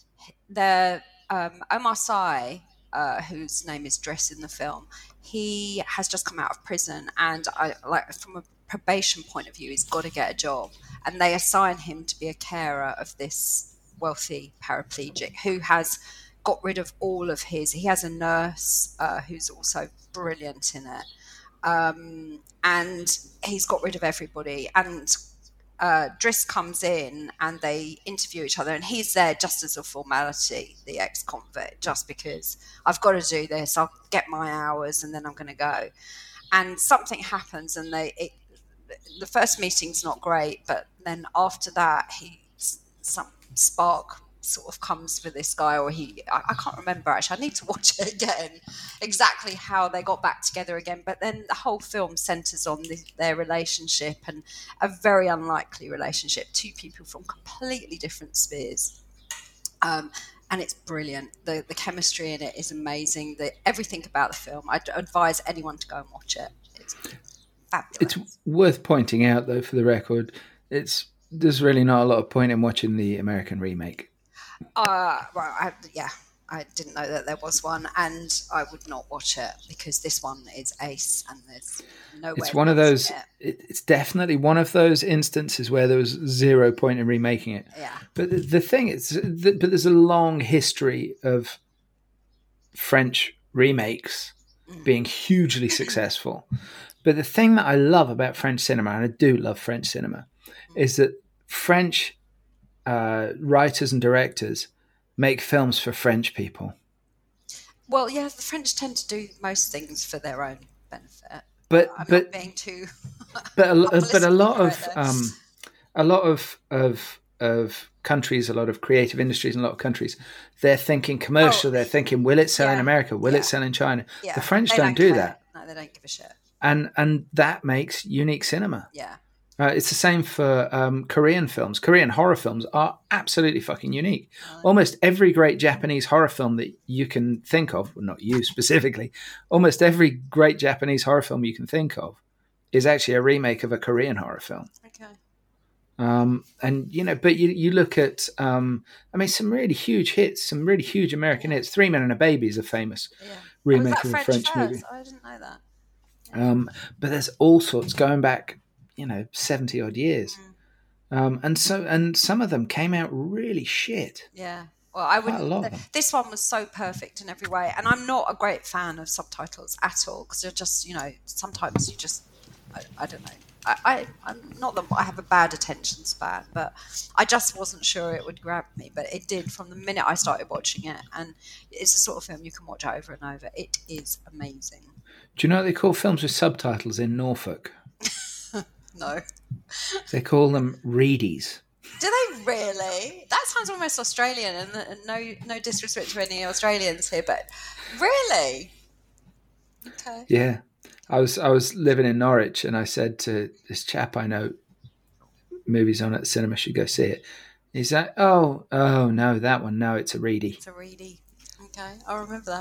the um, Omar Sy, uh, whose name is Dress in the film, he has just come out of prison, and I like from a probation point of view, he's got to get a job, and they assign him to be a carer of this wealthy paraplegic who has got rid of all of his. He has a nurse uh, who's also brilliant in it. Um, and he's got rid of everybody, and uh, Driss comes in and they interview each other, and he's there just as a formality, the ex-convict, just because I've got to do this, I'll get my hours and then I'm going to go. And something happens, and they it, the first meeting's not great, but then after that he some spark sort of comes with this guy, or he I, I can't remember actually, I need to watch it again exactly how they got back together again, but then the whole film centers on the, their relationship, and a very unlikely relationship, two people from completely different spheres, um, and it's brilliant. The the chemistry in it is amazing. The everything about the film, I'd advise anyone to go and watch it. It's fabulous. It's worth pointing out, though, for the record, it's there's really not a lot of point in watching the American remake. Uh, well, I, yeah, I didn't know that there was one, and I would not watch it because this one is ace, and there's no way. It's one of those. It. It, it's definitely one of those instances where there was zero point in remaking it. Yeah. But the, the thing is, the, but there's a long history of French remakes mm. being hugely successful. But the thing that I love about French cinema, and I do love French cinema, mm. is that French uh, writers and directors make films for French people. Well, yeah, the French tend to do most things for their own benefit. But I'm but not being too. but a, but a lot of um, a lot of of of countries, a lot of creative industries, in a lot of countries, they're thinking commercial. Oh, they're thinking, will it sell yeah, in America? Will yeah. it sell in China? Yeah. The French they don't, don't do care. that. No, they don't give a shit. And and that makes unique cinema. Yeah. Uh, it's the same for um, Korean films. Korean horror films are absolutely fucking unique. Oh. Almost every great Japanese horror film that you can think of, well, not you specifically, almost every great Japanese horror film you can think of is actually a remake of a Korean horror film. Okay. Um, and, you know, but you, you look at, um, I mean, some really huge hits, some really huge American hits. Three Men and a Baby is a famous yeah. remake oh, of French a French first? movie. I didn't know that. Yeah. Um, but there's all sorts going back, you know, seventy odd years. Mm. Um, and so, and some of them came out really shit. Yeah. Well, I would. This one was so perfect in every way, and I'm not a great fan of subtitles at all because they're just, you know, sometimes you just, I, I don't know. I, I, I'm not that I have a bad attention span, but I just wasn't sure it would grab me. But it did from the minute I started watching it, and it's the sort of film you can watch over and over. It is amazing. Do you know what they call films with subtitles in Norfolk? No. They call them readies. Do they really? That sounds almost Australian, and, and no, no disrespect to any Australians here, but really? Okay. Yeah, I was I was living in Norwich, and I said to this chap I know, movies on at the cinema, should go see it. He's like, oh, oh no, that one, no, it's a readie. It's a readie. Okay, I'll remember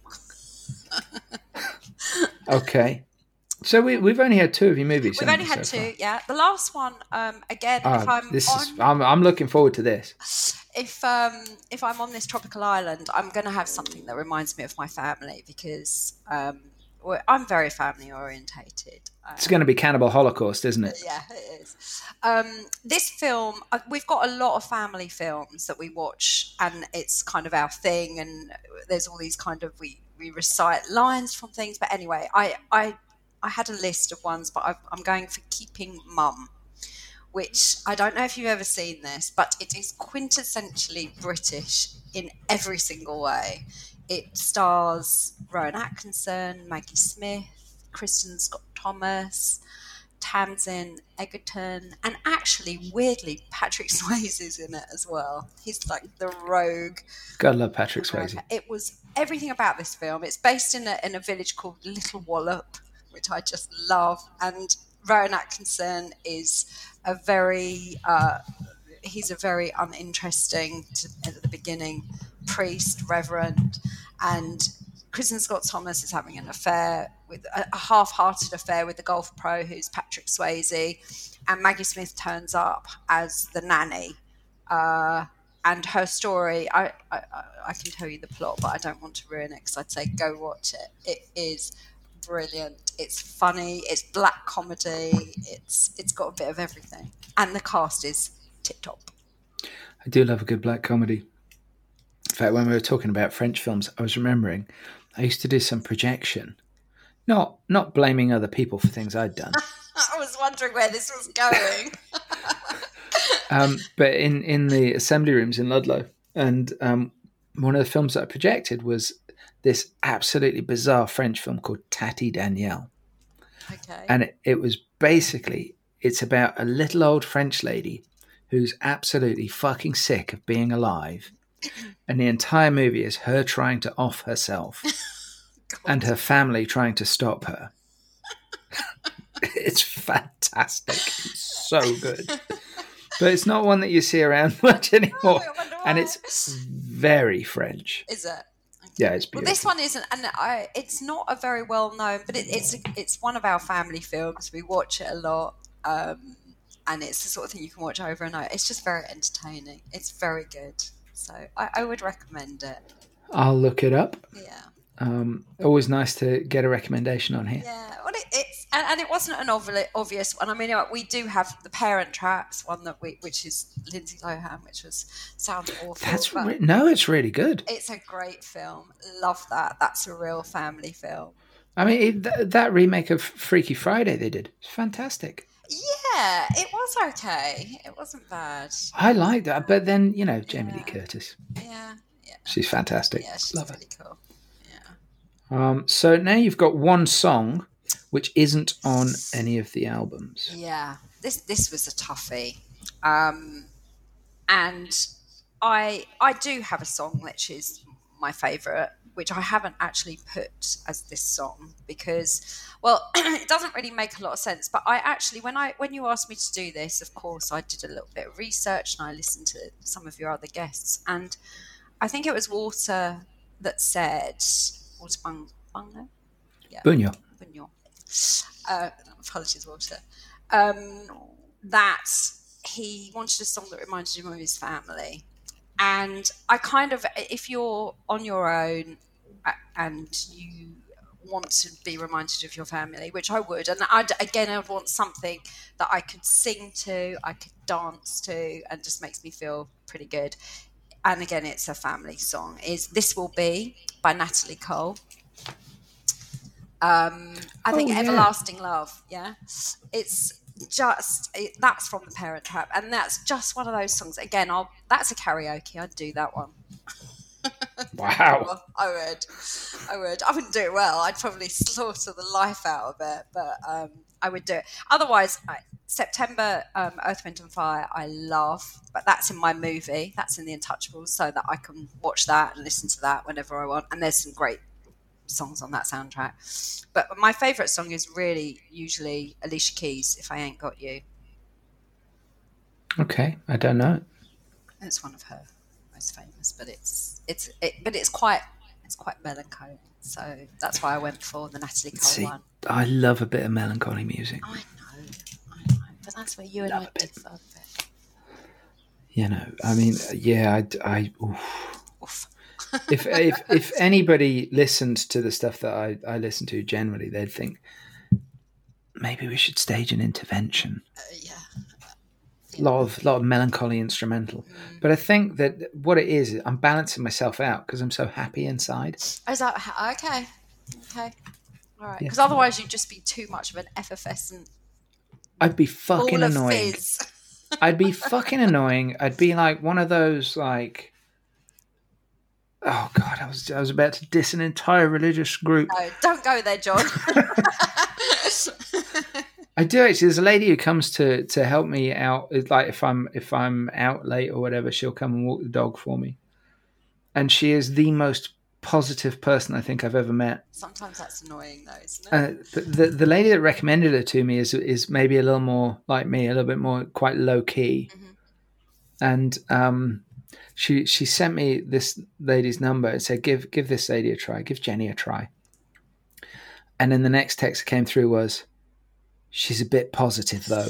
that. Okay. So we, we've only had two of your movies. We've only had so two, far. yeah. The last one, um, again, oh, if I'm this on, is, I'm, I'm looking forward to this. If um, if I'm on this tropical island, I'm going to have something that reminds me of my family because um, I'm very family orientated. Um, it's going to be Cannibal Holocaust, isn't it? Yeah, it is. Um, this film, uh, we've got a lot of family films that we watch, and it's kind of our thing. And there's all these kind of we we recite lines from things. But anyway, I I. I had a list of ones, but I've, I'm going for Keeping Mum, which I don't know if you've ever seen this, but it is quintessentially British in every single way. It stars Rowan Atkinson, Maggie Smith, Kristen Scott Thomas, Tamsin Egerton, and actually, weirdly, Patrick Swayze's in it as well. He's like the rogue. God love Patrick Swayze. It was everything about this film. It's based in a, in a village called Little Wallop, which I just love. And Rowan Atkinson is a very, uh, he's a very uninteresting, to, at the beginning, priest, reverend. And Kristen Scott Thomas is having an affair, with a, a half-hearted affair with the golf pro who's Patrick Swayze. And Maggie Smith turns up as the nanny. Uh, and her story, I, I, I can tell you the plot, but I don't want to ruin it because I'd say go watch it. It is brilliant. It's funny. It's black comedy. It's it's got a bit of everything, and the cast is tip top. I do love a good black comedy. In fact, when we were talking about French films, I was remembering I used to do some projection, not not blaming other people for things I'd done. I was wondering where this was going. um, but in in the assembly rooms in Ludlow, and um, one of the films that I projected was this absolutely bizarre French film called Tati Danielle. Okay. And it, it was basically, it's about a little old French lady who's absolutely fucking sick of being alive. And the entire movie is her trying to off herself and her family trying to stop her. It's fantastic. It's so good. But it's not one that you see around much anymore. Oh, and it's very French. Is it? Yeah, it's beautiful. Well, this one isn't, and I, it's not a very well known, but it, it's it's one of our family films. We watch it a lot, um, and it's the sort of thing you can watch over and over. It's just very entertaining. It's very good, so I, I would recommend it. I'll look it up. Yeah. Um, always nice to get a recommendation on here. Yeah, well, it, it's and, and it wasn't an obvi- obvious one. I mean, we do have the Parent Traps one that we, which is Lindsay Lohan, which was sounds awful. That's re- no, it's really good. It's a great film. Love that. That's a real family film. I mean, it, th- that remake of Freaky Friday they did, it's fantastic. Yeah, it was okay. It wasn't bad. I like that, but then you know, Jamie yeah. Lee Curtis. Yeah, yeah, she's fantastic. Yeah, she's Love really her. cool. Yeah. Um, so now you've got one song which isn't on any of the albums. Yeah, this this was a toughie, um, and I I do have a song which is my favourite, which I haven't actually put as this song because, well, it doesn't really make a lot of sense. But I actually, when I when you asked me to do this, of course, I did a little bit of research and I listened to some of your other guests, and I think it was Walter that said Walter Bung Bungo, yeah, Bunyo. Bunyo. Uh, apologies, Walter. Um, that he wanted a song that reminded him of his family. And I kind of, if you're on your own and you want to be reminded of your family, which I would, and I'd, again, I would want something that I could sing to, I could dance to, and just makes me feel pretty good. And again, it's a family song. Is This Will Be by Natalie Cole. Um, I think oh, yeah. Everlasting Love, yeah. It's just it, that's from the Parent Trap, and that's just one of those songs. Again, I'll that's a karaoke. I'd do that one. Wow. I would, I would. I wouldn't do it well. I'd probably slaughter the life out of it, but um, I would do it. Otherwise, I, September, um, Earth, Wind and Fire, I love, but that's in my movie. That's in The Untouchables, so that I can watch that and listen to that whenever I want. And there's some great songs on that soundtrack, but my favourite song is really usually Alicia Keys, If I Ain't Got You. Okay, I don't know. It's one of her most famous, but it's it's it, but it's quite it's quite melancholy, so that's why I went for the Natalie Cole See, one. I love a bit of melancholy music. I know, I know, but that's where you and I differ a bit. You know, I mean, yeah, I, I oof. Oof. if if if anybody listened to the stuff that I, I listen to generally, they'd think maybe we should stage an intervention. Uh, yeah. A lot of lot of melancholy instrumental, mm. but I think that what it is, I'm balancing myself out because I'm so happy inside. Is that okay? Okay, all right. Because yeah. otherwise, you'd just be too much of an effervescent. I'd be fucking annoying. I'd be fucking annoying. I'd be like one of those like. Oh God, I was I was about to diss an entire religious group. No, don't go there, John. I do actually. There's a lady who comes to, to help me out. It's like if I'm if I'm out late or whatever, she'll come and walk the dog for me. And she is the most positive person I think I've ever met. Sometimes that's annoying though, isn't it? Uh, but the the lady that recommended her to me is is maybe a little more like me, a little bit more quite low key. Mm-hmm. And um, she she sent me this lady's number and said, "Give give this lady a try. Give Jenny a try." And then the next text that came through was, "She's a bit positive, though."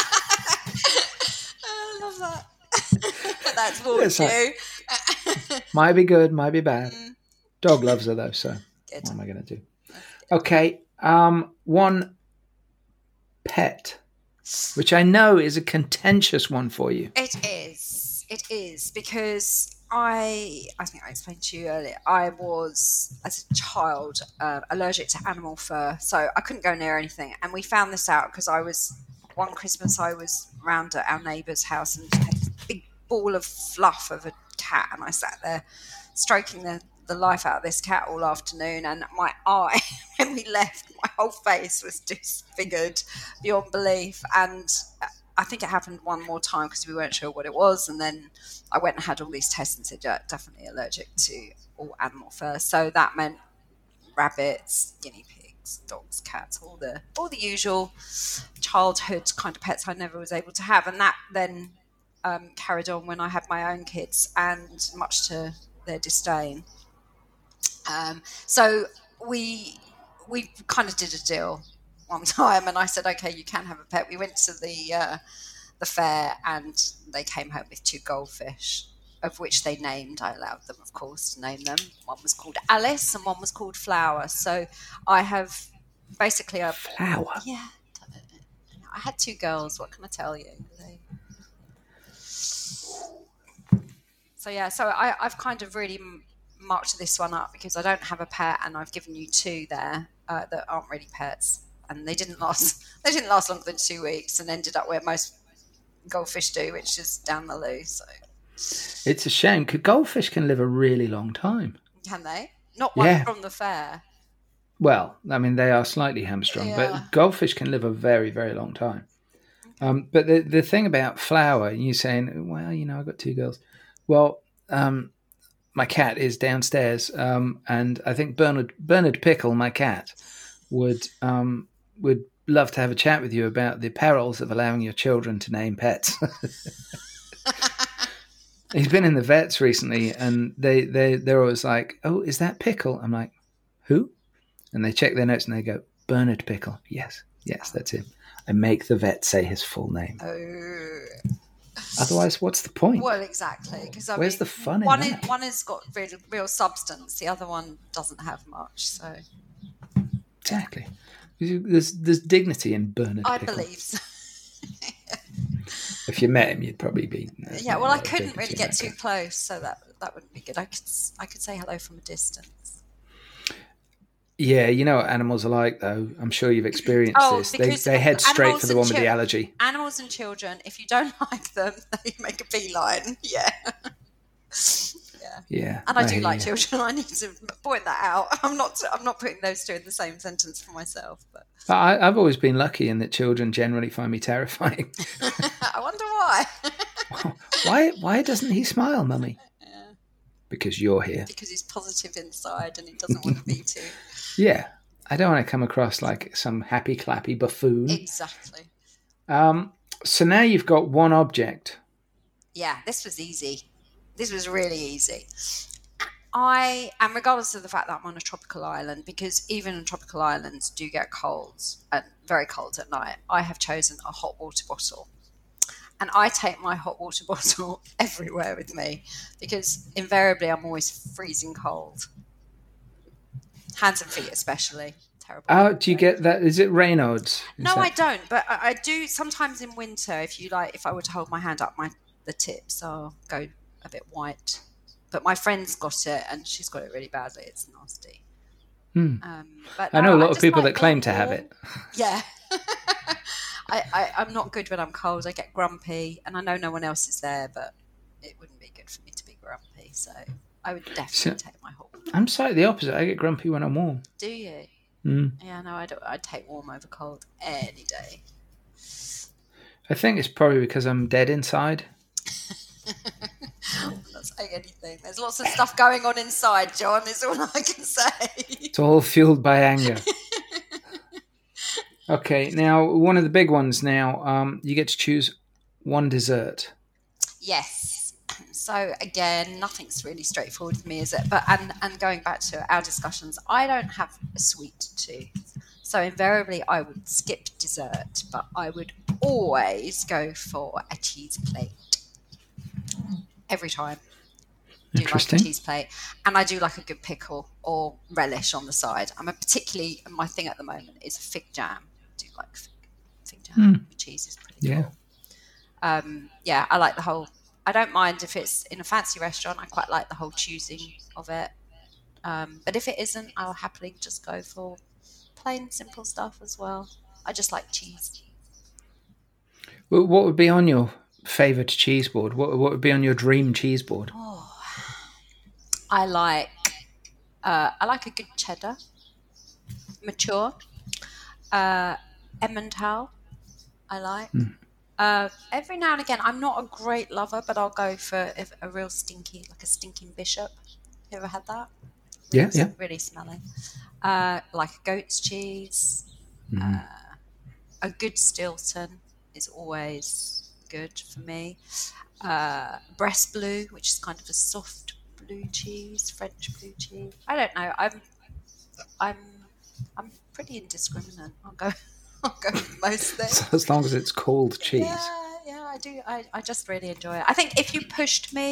I love that. That's what it's you. Like, might be good, might be bad. Mm. Dog loves her, though, so good. What am I going to do? Okay, um, one pet, which I know is a contentious one for you. It is. It is, because I, I think I explained to you earlier, I was, as a child, uh, allergic to animal fur, so I couldn't go near anything. And we found this out because I was, one Christmas, I was round at our neighbour's house and had this big ball of fluff of a cat, and I sat there stroking the, the life out of this cat all afternoon, and my eye, when we left, my whole face was disfigured beyond belief. And I think it happened one more time because we weren't sure what it was, and then I went and had all these tests and said, yeah, definitely allergic to all animal fur. So that meant rabbits, guinea pigs, dogs, cats, all the all the usual childhood kind of pets I never was able to have. And that then um, carried on when I had my own kids, and much to their disdain. Um, so we we kind of did a deal one time, and I said, okay, you can have a pet. We went to the uh, the fair, and they came home with two goldfish, of which they named. I allowed them, of course, to name them. One was called Alice and one was called Flower. So I have basically a Flower. Yeah, I had two girls. What can I tell you? They... So yeah, so I, I've kind of really marked this one up because I don't have a pet, and I've given you two there uh, that aren't really pets, and they didn't last. They didn't last longer than two weeks, and ended up where most goldfish do, which is down the loo. So it's a shame because goldfish can live a really long time. Can they? Not one Yeah. from the fair. Well, I mean, they are slightly hamstrung, Yeah. but goldfish can live a very, very long time. Okay. Um, but the the thing about Flower, you're saying, well, you know, I've got two girls. Well, um, my cat is downstairs, um, and I think Bernard Bernard Pickle, my cat, would um, would love to have a chat with you about the perils of allowing your children to name pets. He's been in the vets recently, and they they they're always like, "Oh, is that Pickle?" I'm like, "Who?" And they check their notes and they go, Bernard Pickle. Yes, yes, that's him. I make the vet say his full name. Oh. Otherwise, what's the point? Well, exactly. Because I Where's mean, the fun in one that? Is, one has got real, real substance. The other one doesn't have much. So exactly. There's there's dignity in Bernard I Pickle. believe so. If you met him, you'd probably be. Uh, Yeah. Well, I couldn't really get too close, so that that wouldn't be good. I could I could say hello from a distance. Yeah, you know what animals are like, though. I'm sure you've experienced Oh, this. They because they head straight animals for the and one with chil- the allergy. Animals and children, if you don't like them, they make a beeline. Yeah. Yeah. Yeah. And I do hear like you. children. I need to point that out. I'm not. I'm not putting those two in the same sentence for myself. But But I, I've always been lucky in that children generally find me terrifying. I wonder why. why why doesn't he smile, Mummy? Yeah. Because you're here. Because he's positive inside and he doesn't want to be too. Yeah. I don't want to come across like some happy clappy buffoon. Exactly. Um, so now you've got one object. Yeah, this was easy. This was really easy. I, and regardless of the fact that I'm on a tropical island, because even tropical islands do get colds and very cold at night, I have chosen a hot water bottle. And I take my hot water bottle everywhere with me because invariably I'm always freezing cold. Hands and feet especially. Terrible. Oh, do you get that? Is it Raynaud's? Is No, that... I don't. But I, I do sometimes in winter. If you like, if I were to hold my hand up, my the tips are go a bit white. But my friend's got it, and she's got it really badly. It's nasty. Hmm. Um, but I know no, a lot I of just people like that claim being to have warm. it. Yeah. I, I, I'm not good when I'm cold. I get grumpy, and I know no one else is there, but it wouldn't be good for me to be grumpy. So I would definitely So- take my hot water. I'm slightly the opposite. I get grumpy when I'm warm. Do you? Mm. Yeah, no, I don't. I'd take warm over cold any day. I think it's probably because I'm dead inside. I'm not saying anything. There's lots of stuff going on inside, John, is all I can say. It's all fueled by anger. Okay, now one of the big ones now, um, you get to choose one dessert. Yes. So again, nothing's really straightforward for me, is it? But and, and going back to our discussions, I don't have a sweet tooth. So invariably I would skip dessert, but I would always go for a cheese plate. Every time. Do like a Interesting. cheese plate. And I do like a good pickle or relish on the side. I'm a particularly, my thing at the moment is fig jam. I do like fig, fig jam. Mm. With cheese is pretty Yeah. cool. Um, yeah, I like the whole, I don't mind if it's in a fancy restaurant. I quite like the whole choosing of it. Um, but if it isn't, I'll happily just go for plain, simple stuff as well. I just like cheese. Well, what would be on your favourite cheese board? What, what would be on your dream cheese board? Oh, I like, uh, I like a good cheddar, mature, uh, Emmental. I like. Mm. Uh, every now and again, I'm not a great lover, but I'll go for if, a real stinky, like a stinking bishop. You ever had that? Yeah, Really, yeah. Really smelly. Uh, like a goat's cheese. Mm. Uh, a good Stilton is always good for me. Uh, breast blue, which is kind of a soft blue cheese, French blue cheese. I don't know. I'm, I'm, I'm pretty indiscriminate. I'll go, I'll go with most things. So as long as it's called cheese. Yeah, yeah, I do. I, I just really enjoy it. I think if you pushed me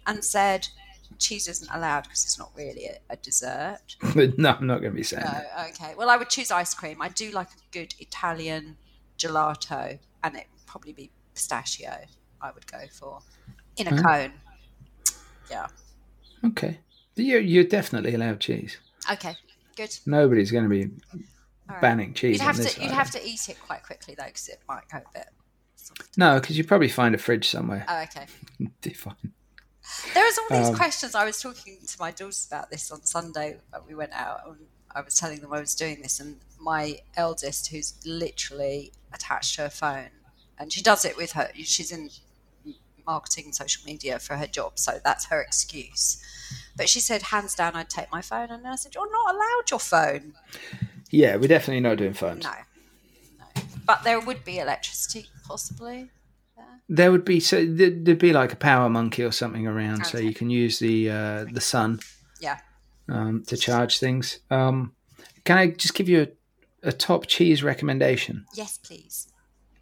and said cheese isn't allowed because it's not really a, a dessert. No, I'm not going to be saying No, that. okay. Well, I would choose ice cream. I do like a good Italian gelato, and it would probably be pistachio. I would go for in a Huh? cone. Yeah. Okay. You're, you're definitely allowed cheese. Okay. Good. Nobody's going to be All right. banning cheese You'd have on this to. You'd island. have to eat it quite quickly though, because it might go a bit. soft. No, because you probably find a fridge somewhere. Oh, okay. Be fine. There was all these Um, questions. I was talking to my daughters about this on Sunday. When we went out, and I was telling them I was doing this, and my eldest, who's literally attached to her phone, and she does it with her. She's in marketing, social media for her job, so that's her excuse. But she said, hands down, I'd take my phone, and I said, you're not allowed your phone. Yeah, we're definitely not doing phones. No, no. But there would be electricity, possibly. There would be so there'd, there'd be like a power monkey or something around, so Okay. you can use the uh, the sun Yeah. um, to charge things. Um, can I just give you a, a top cheese recommendation? Yes, please.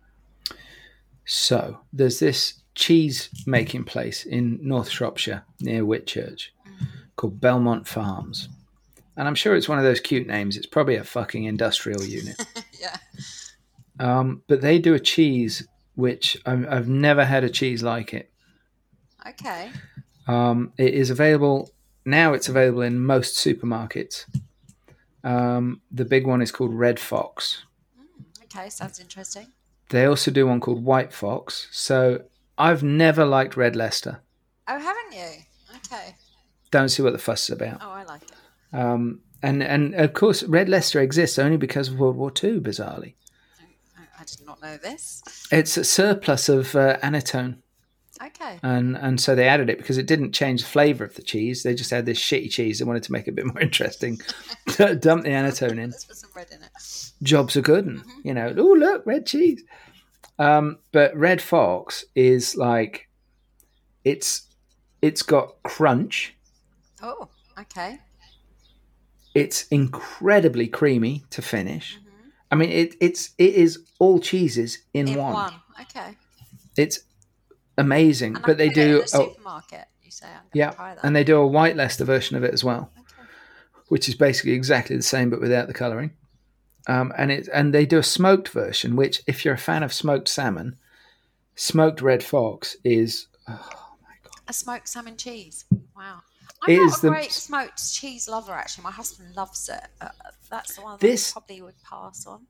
So there's this cheese making place in North Shropshire near Whitchurch Mm-hmm. called Belmont Farms, and I'm sure it's one of those cute names. It's probably a fucking industrial unit. Yeah. Um, but they do a cheese which I've, I've never had a cheese like it. Okay. Um, it is available now. It's available in most supermarkets. Um, the big one is called Red Fox. Mm, okay, sounds interesting. They also do one called White Fox. So I've never liked Red Leicester. Oh, haven't you? Okay. Don't see what the fuss is about. Oh, I like it. Um, and and of course, Red Leicester exists only because of World War Two. Bizarrely, I, I did not know this. it's a surplus of uh, anatone. Okay. And and so they added it because it didn't change the flavour of the cheese. They just had this shitty cheese. They wanted to make it a bit more interesting. Dump the anatone in. Let's put some bread in it. Jobs are good, and you know, oh look, red cheese. Um, but Red Fox is like, it's it's got crunch. Oh, okay. It's incredibly creamy to finish. Mm-hmm. I mean, it it's it is all cheeses in, In one. one. Okay. It's amazing, And I but they can get it do in the oh, supermarket. You say, I'm going yeah, to try that. and they do a White Leicester version of it as well. Okay. Which is basically exactly the same but without the colouring. Um, and it and they do a smoked version, which, if you're a fan of smoked salmon, smoked Red Fox is, oh my God. A smoked salmon cheese. Wow. I'm It not is a the- great smoked cheese lover, actually. My husband loves it. Uh, that's the one that This- I probably would pass on.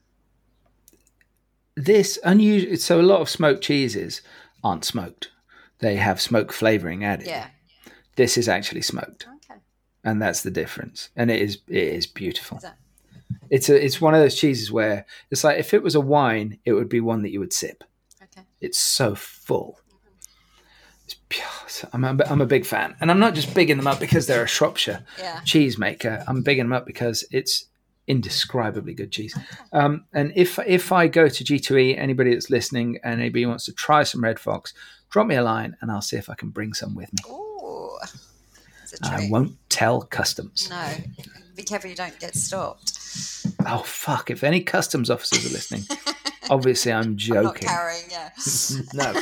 This unusual, so a lot of smoked cheeses aren't smoked. They have smoke flavouring added. Yeah. This is actually smoked, Okay. and that's the difference. And it is it is beautiful. Is that? It's a it's one of those cheeses where it's like, if it was a wine, it would be one that you would sip. Okay. It's so full. It's pure. So I'm, a, I'm a big fan. And I'm not just bigging them up because they're a Shropshire Yeah. cheese maker. I'm bigging them up because it's indescribably good cheese. Um, and if if I go to G two E, anybody that's listening and anybody wants to try some Red Fox, drop me a line and I'll see if I can bring some with me. Ooh. It's a I treat. won't tell customs. No. Be careful you don't get stopped. Oh, fuck. If any customs officers are listening, obviously I'm I'm not joking. carrying, yeah. No.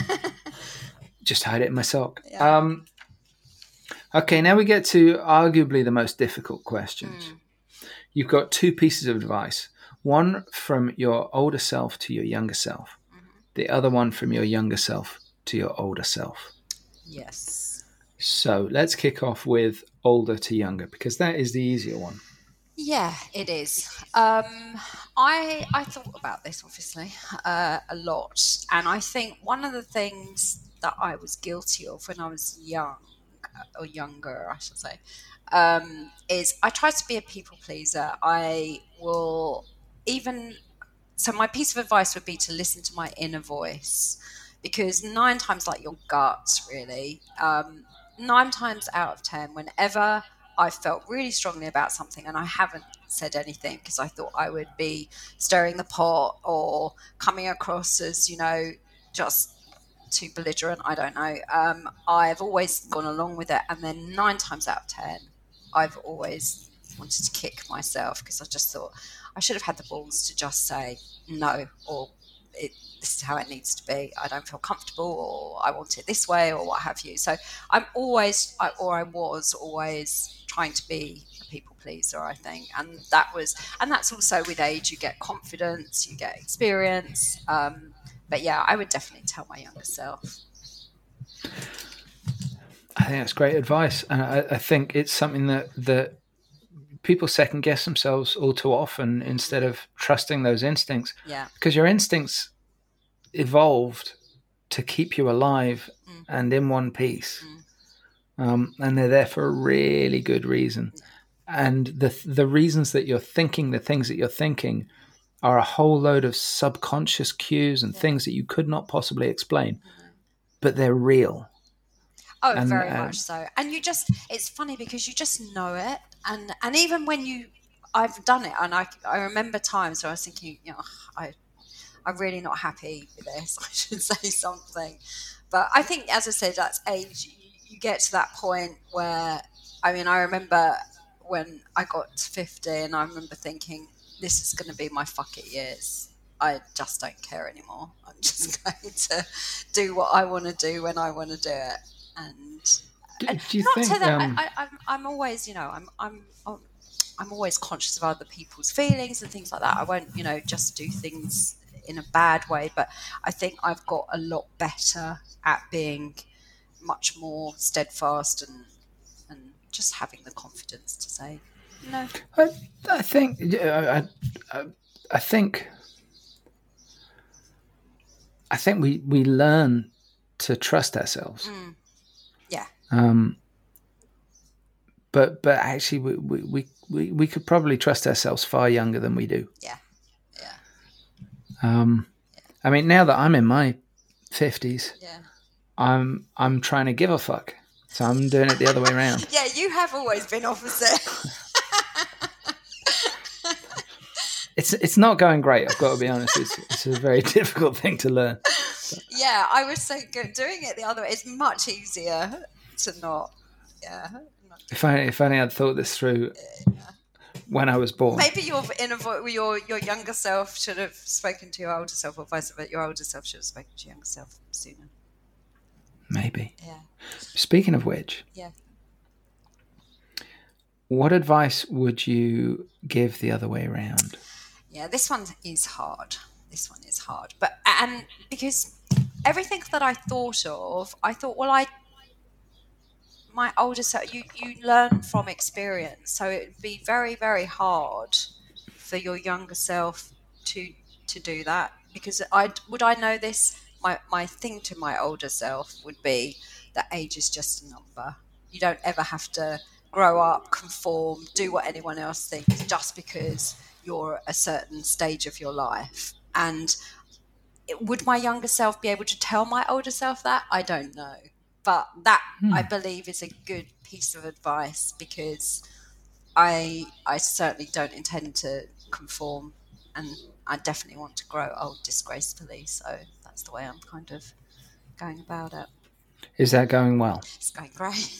Just hide it in my sock. Yeah. Um, okay, now we get to arguably the most difficult questions. Mm. You've got two pieces of advice. One from your older self to your younger self. Mm-hmm. The other one from your younger self to your older self. Yes. So let's kick off with older to younger, because that is the easier one. Yeah, it is. Um, I I thought about this obviously uh, a lot, and I think one of the things that I was guilty of when I was young, or younger, I should say, um, is I tried to be a people pleaser. I will even so my piece of advice would be to listen to my inner voice, because nine times, like your gut, really, um, nine times out of ten, whenever I felt really strongly about something and I haven't said anything because I thought I would be stirring the pot or coming across as, you know, just too belligerent, I don't know. Um, I've always gone along with it. And then nine times out of ten, I've always wanted to kick myself because I just thought I should have had the balls to just say no or it, this is how it needs to be. I don't feel comfortable, or I want it this way, or what have you. So I'm always, I, or I was always trying to be a people pleaser, I think. And that was, and that's also with age, you get confidence, you get experience. Um, but yeah, I would definitely tell my younger self. I think that's great advice. And I, I think it's something that, that people second guess themselves all too often instead of trusting those instincts. Yeah. Because your instincts evolved to keep you alive Mm. and in one piece. Mm. Um, and they're there for a really good reason. And the the reasons that you're thinking the things that you're thinking are a whole load of subconscious cues and Yeah. things that you could not possibly explain, mm-hmm. but they're real. Oh, and, very uh, much so. And you just, it's funny because you just know it. And, and even when you, I've done it, and I, I remember times where I was thinking, you know, I, I'm really not happy with this. I should say something. But I think, as I said, that's age. You, you get to that point where, I mean, I remember when I got to fifty and I remember thinking, this is going to be my fuck it years. I just don't care anymore. I'm just going to do what I want to do when I want to do it. And, do, and do you not think to that, um, I, I, I'm, I'm always, you know, I'm, I'm, I'm always conscious of other people's feelings and things like that. I won't, you know, just do things in a bad way, but I think I've got a lot better at being much more steadfast and and just having the confidence to say no. I, I think I, I, I think I think we, we learn to trust ourselves. Mm. Yeah. Um, but but actually we, we, we, we could probably trust ourselves far younger than we do. Yeah. Yeah. Um, yeah. I mean, now that I'm in my fifties, yeah. I'm I'm trying to give a fuck. So I'm doing it the other way around. Yeah, you have always been opposite. it's it's not going great, I've got to be honest. It's, it's a very difficult thing to learn. But. Yeah, I would say doing it the other way is much easier to not. Yeah. Not if I if only I'd thought this through yeah. when I was born. Maybe your inner your your younger self should have spoken to your older self, or vice versa. Your older self should have spoken to your younger self sooner. Maybe. Yeah. Speaking of which, yeah. What advice would you give the other way around? Yeah, this one is hard. This one is hard, but and because everything that I thought of, I thought, well, I my older self, you you learn from experience, so it would be very very hard for your younger self to to do that, because I would I know this. My, my thing to my older self would be that age is just a number. You don't ever have to grow up, conform, do what anyone else thinks just because you're a certain stage of your life. And it, would my younger self be able to tell my older self that? I don't know. But that, hmm. I believe, is a good piece of advice, because I I certainly don't intend to conform, and I definitely want to grow old disgracefully. So that's the way I'm kind of going about it. Is that going well? It's going great.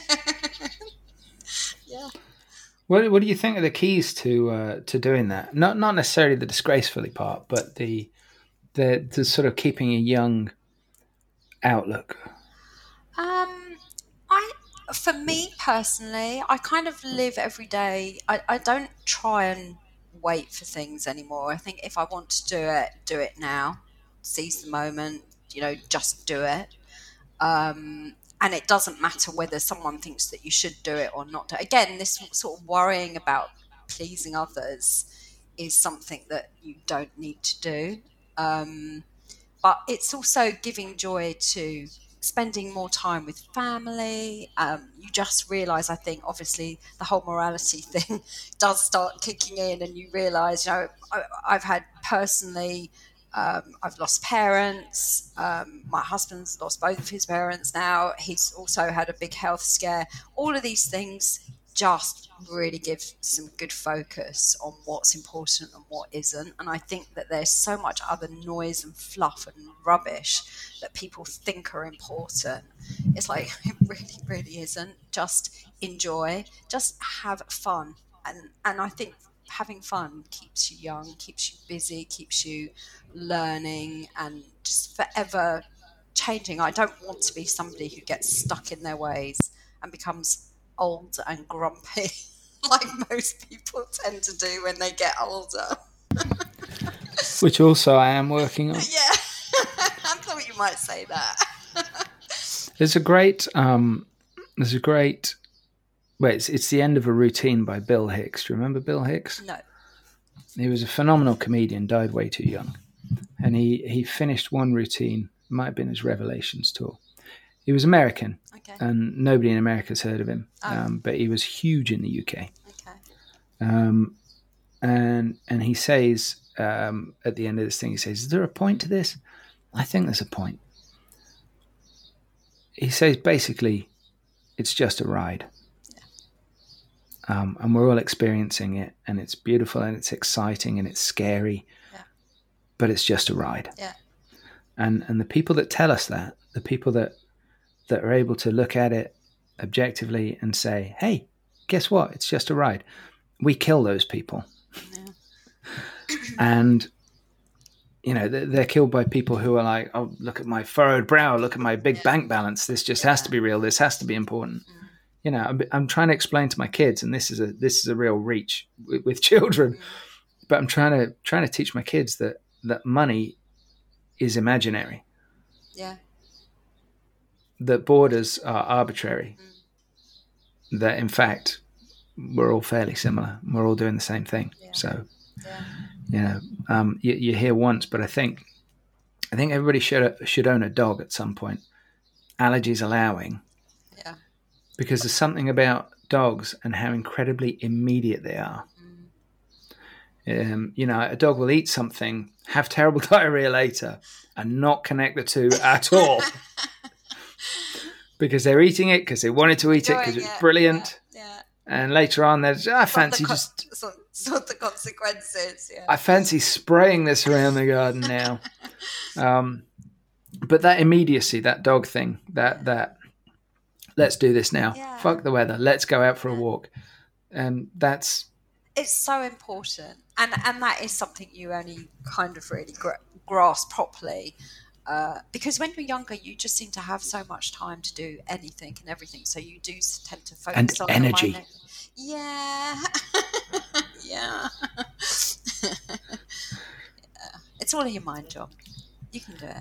yeah. What What do you think are the keys to uh, to doing that? Not not necessarily the disgracefully part, but the the the sort of keeping a young outlook. Um, I for me personally, I kind of live every day. I, I don't try and wait for things anymore. I think if I want to do it, do it now. Seize the moment, you know, just do it. Um, and it doesn't matter whether someone thinks that you should do it or not. Again, this sort of worrying about pleasing others is something that you don't need to do. Um, but it's also giving joy to spending more time with family. Um, you just realise, I think, obviously, the whole morality thing does start kicking in, and you realise, you know, I, I've had personally, um, I've lost parents. Um, my husband's lost both of his parents now. He's also had a big health scare. All of these things just really give some good focus on what's important and what isn't. And I think that there's so much other noise and fluff and rubbish that people think are important. It's like, it really, really isn't. Just enjoy, just have fun. And and I think having fun keeps you young, keeps you busy, keeps you learning, and just forever changing. I don't want to be somebody who gets stuck in their ways and becomes old and grumpy like most people tend to do when they get older. Which also I am working on. Yeah, I thought you might say that. There's a great, um, there's a great, well, it's, it's the end of a routine by Bill Hicks. Do you remember Bill Hicks? No. He was a phenomenal comedian, died way too young. And he, he finished one routine, might have been his Revelations tour. He was American, Okay. and nobody in America's heard of him, Oh. um, but he was huge in the U K. Okay. Um, and and he says, um, at the end of this thing, he says, is there a point to this? I think there's a point. He says, basically, it's just a ride. Um, and we're all experiencing it, and it's beautiful, and it's exciting, and it's scary, Yeah. but it's just a ride. Yeah. And and the people that tell us that, the people that that are able to look at it objectively and say, hey, guess what? It's just a ride. We kill those people. Yeah. And, you know, they're, they're killed by people who are like, oh, look at my furrowed brow, look at my big Yeah. bank balance. This just Yeah. has to be real. This has to be important. Mm. You know, I'm, I'm trying to explain to my kids, and this is a this is a real reach with, with children, Mm. but I'm trying to trying to teach my kids that that money is imaginary, Yeah. that borders are arbitrary, Mm. that in fact we're all fairly similar. We're all doing the same thing. Yeah. So, Yeah. you know, um, you, you hear once, but I think I think everybody should should own a dog at some point, allergies allowing. Yeah. Because there's something about dogs and how incredibly immediate they are. Mm. Um, you know, a dog will eat something, have terrible diarrhea later, and not connect the two at all. Because they're eating it because they wanted to eat it because Enjoying it's it, brilliant. Yeah. Yeah. And later on, there's I fancy Sort the just con- sort, sort the consequences. Yeah. I fancy spraying this around the garden now. Um, but that immediacy, that dog thing, that that let's do this now. Yeah. Fuck the weather. Let's go out for a walk. And that's It's so important, and and that is something you only kind of really gra- grasp properly, uh, because when you're younger, you just seem to have so much time to do anything and everything. So you do tend to focus And on the energy. minor- Yeah, yeah. Yeah. It's all in your mind, John. You can do it.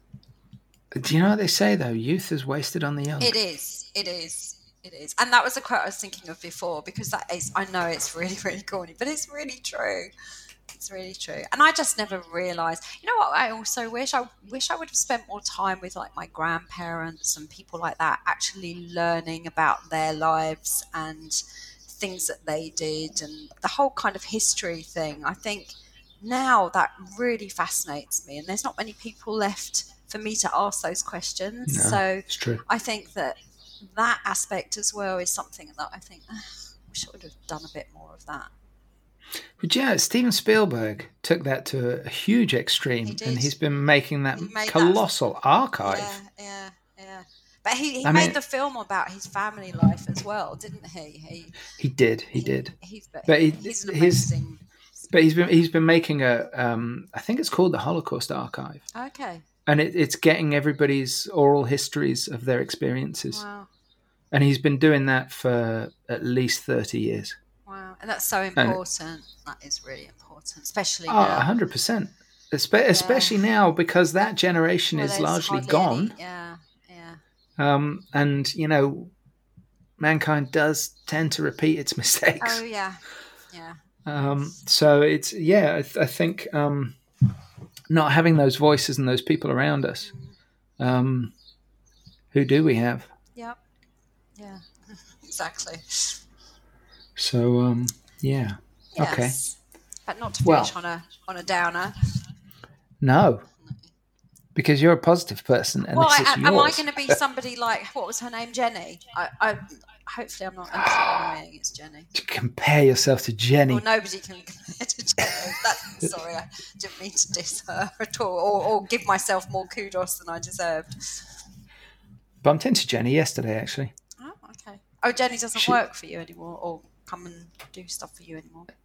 Do you know what they say though? Youth is wasted on the young. It is. It is. It is. And that was a quote I was thinking of before, because that is, I know it's really, really corny, but it's really true. It's really true. And I just never realised, you know what I also wish? I wish I would have spent more time with like my grandparents and people like that, actually learning about their lives and things that they did and the whole kind of history thing. I think now that really fascinates me, and there's not many people left for me to ask those questions. No, So it's true. I think that that aspect as well is something that I think, I wish I would have done a bit more of that. But yeah, Steven Spielberg took that to a huge extreme, He did. and he's been making that He made that- colossal archive. Yeah, yeah, yeah. But he, he I made mean- the film about his family life as well, didn't he? He He did, he did. He's, but But he- he's an his- amazing. But he's been he's been making a um, I think it's called the Holocaust Archive, Okay. and it, it's getting everybody's oral histories of their experiences, Wow. and he's been doing that for at least thirty years. Wow. And that's so important. That is really important, especially Oh, now. one hundred percent. Espe- especially now, because that generation Well, is there's largely hardly gone. any- Yeah, yeah. Um, and, you know, mankind does tend to repeat its mistakes. Oh, yeah. Yeah. Um, so it's, yeah, I, th- I think um, not having those voices and those people around us, um, who do we have? Yep. Yeah. Exactly. So, um, yeah. Yes. Okay. But not to Well- finish on a on a downer. No, because you're a positive person, and Well, this I, is am I yours. going to be somebody like, what was her name, Jenny? I, I hopefully I'm not annoying. It's Jenny. To compare yourself to Jenny. Well, nobody can compare to Jenny. That's, sorry, I didn't mean to diss her at all, or, or give myself more kudos than I deserved. Bumped into Jenny yesterday, actually. Oh, okay. Oh, Jenny doesn't She- work for you anymore, or come and do stuff for you anymore.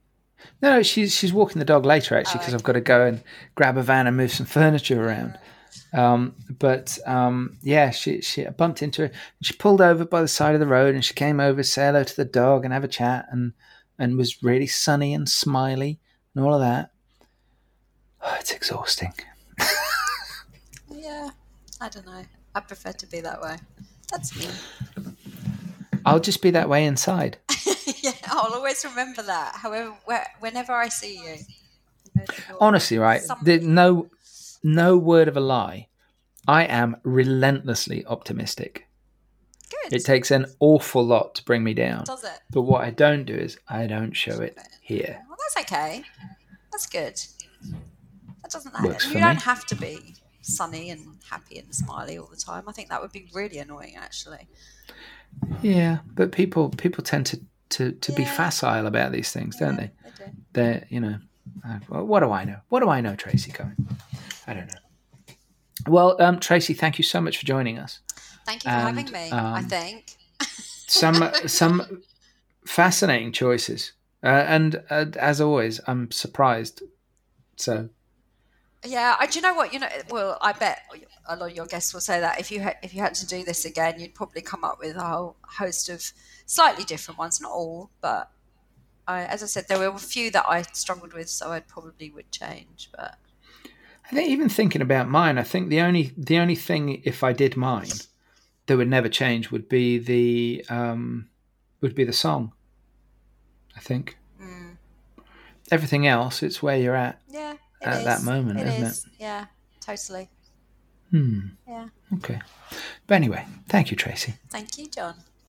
No, she's she's walking the dog later actually because Oh, I've got to go and grab a van and move some furniture around. Um, but um, yeah, she she I bumped into her. She pulled over by the side of the road and she came over, say hello to the dog and have a chat, and and was really sunny and smiley and all of that. Oh, it's exhausting. Yeah, I don't know. I prefer to be that way. That's me. I'll just be that way inside. Yeah, I'll always remember that. However, where, whenever I see you, you know that you're Honestly, right? something. There, no, no word of a lie. I am relentlessly optimistic. Good. It takes an awful lot to bring me down. Does it? But what I don't do is I don't show it here. Well, that's okay. That's good. That doesn't Works matter. for You don't me. have to be sunny and happy and smiley all the time. I think that would be really annoying, actually. Yeah, but people people tend to, to, to be Yeah. facile about these things, don't they? They do. They're, you know, uh, well, what do I know? What do I know, Tracy Cohen? I don't know. Well, um, Tracy, thank you so much for joining us. Thank you for And, having me, um, I think. Some some fascinating choices, uh, and uh, as always, I'm surprised. So Yeah, I, do you know what? You know, well, I bet a lot of your guests will say that if you had, if you had to do this again, you'd probably come up with a whole host of slightly different ones. Not all, but I, as I said, there were a few that I struggled with, so I probably would change. But I think even thinking about mine, I think the only the only thing if I did mine that would never change would be the um, would be the song. I think mm, everything else, it's where you're at yeah, it at is. that moment, It isn't is. Yeah, totally. it? Hmm. Yeah. Okay. But anyway, thank you, Tracy. Thank you, John.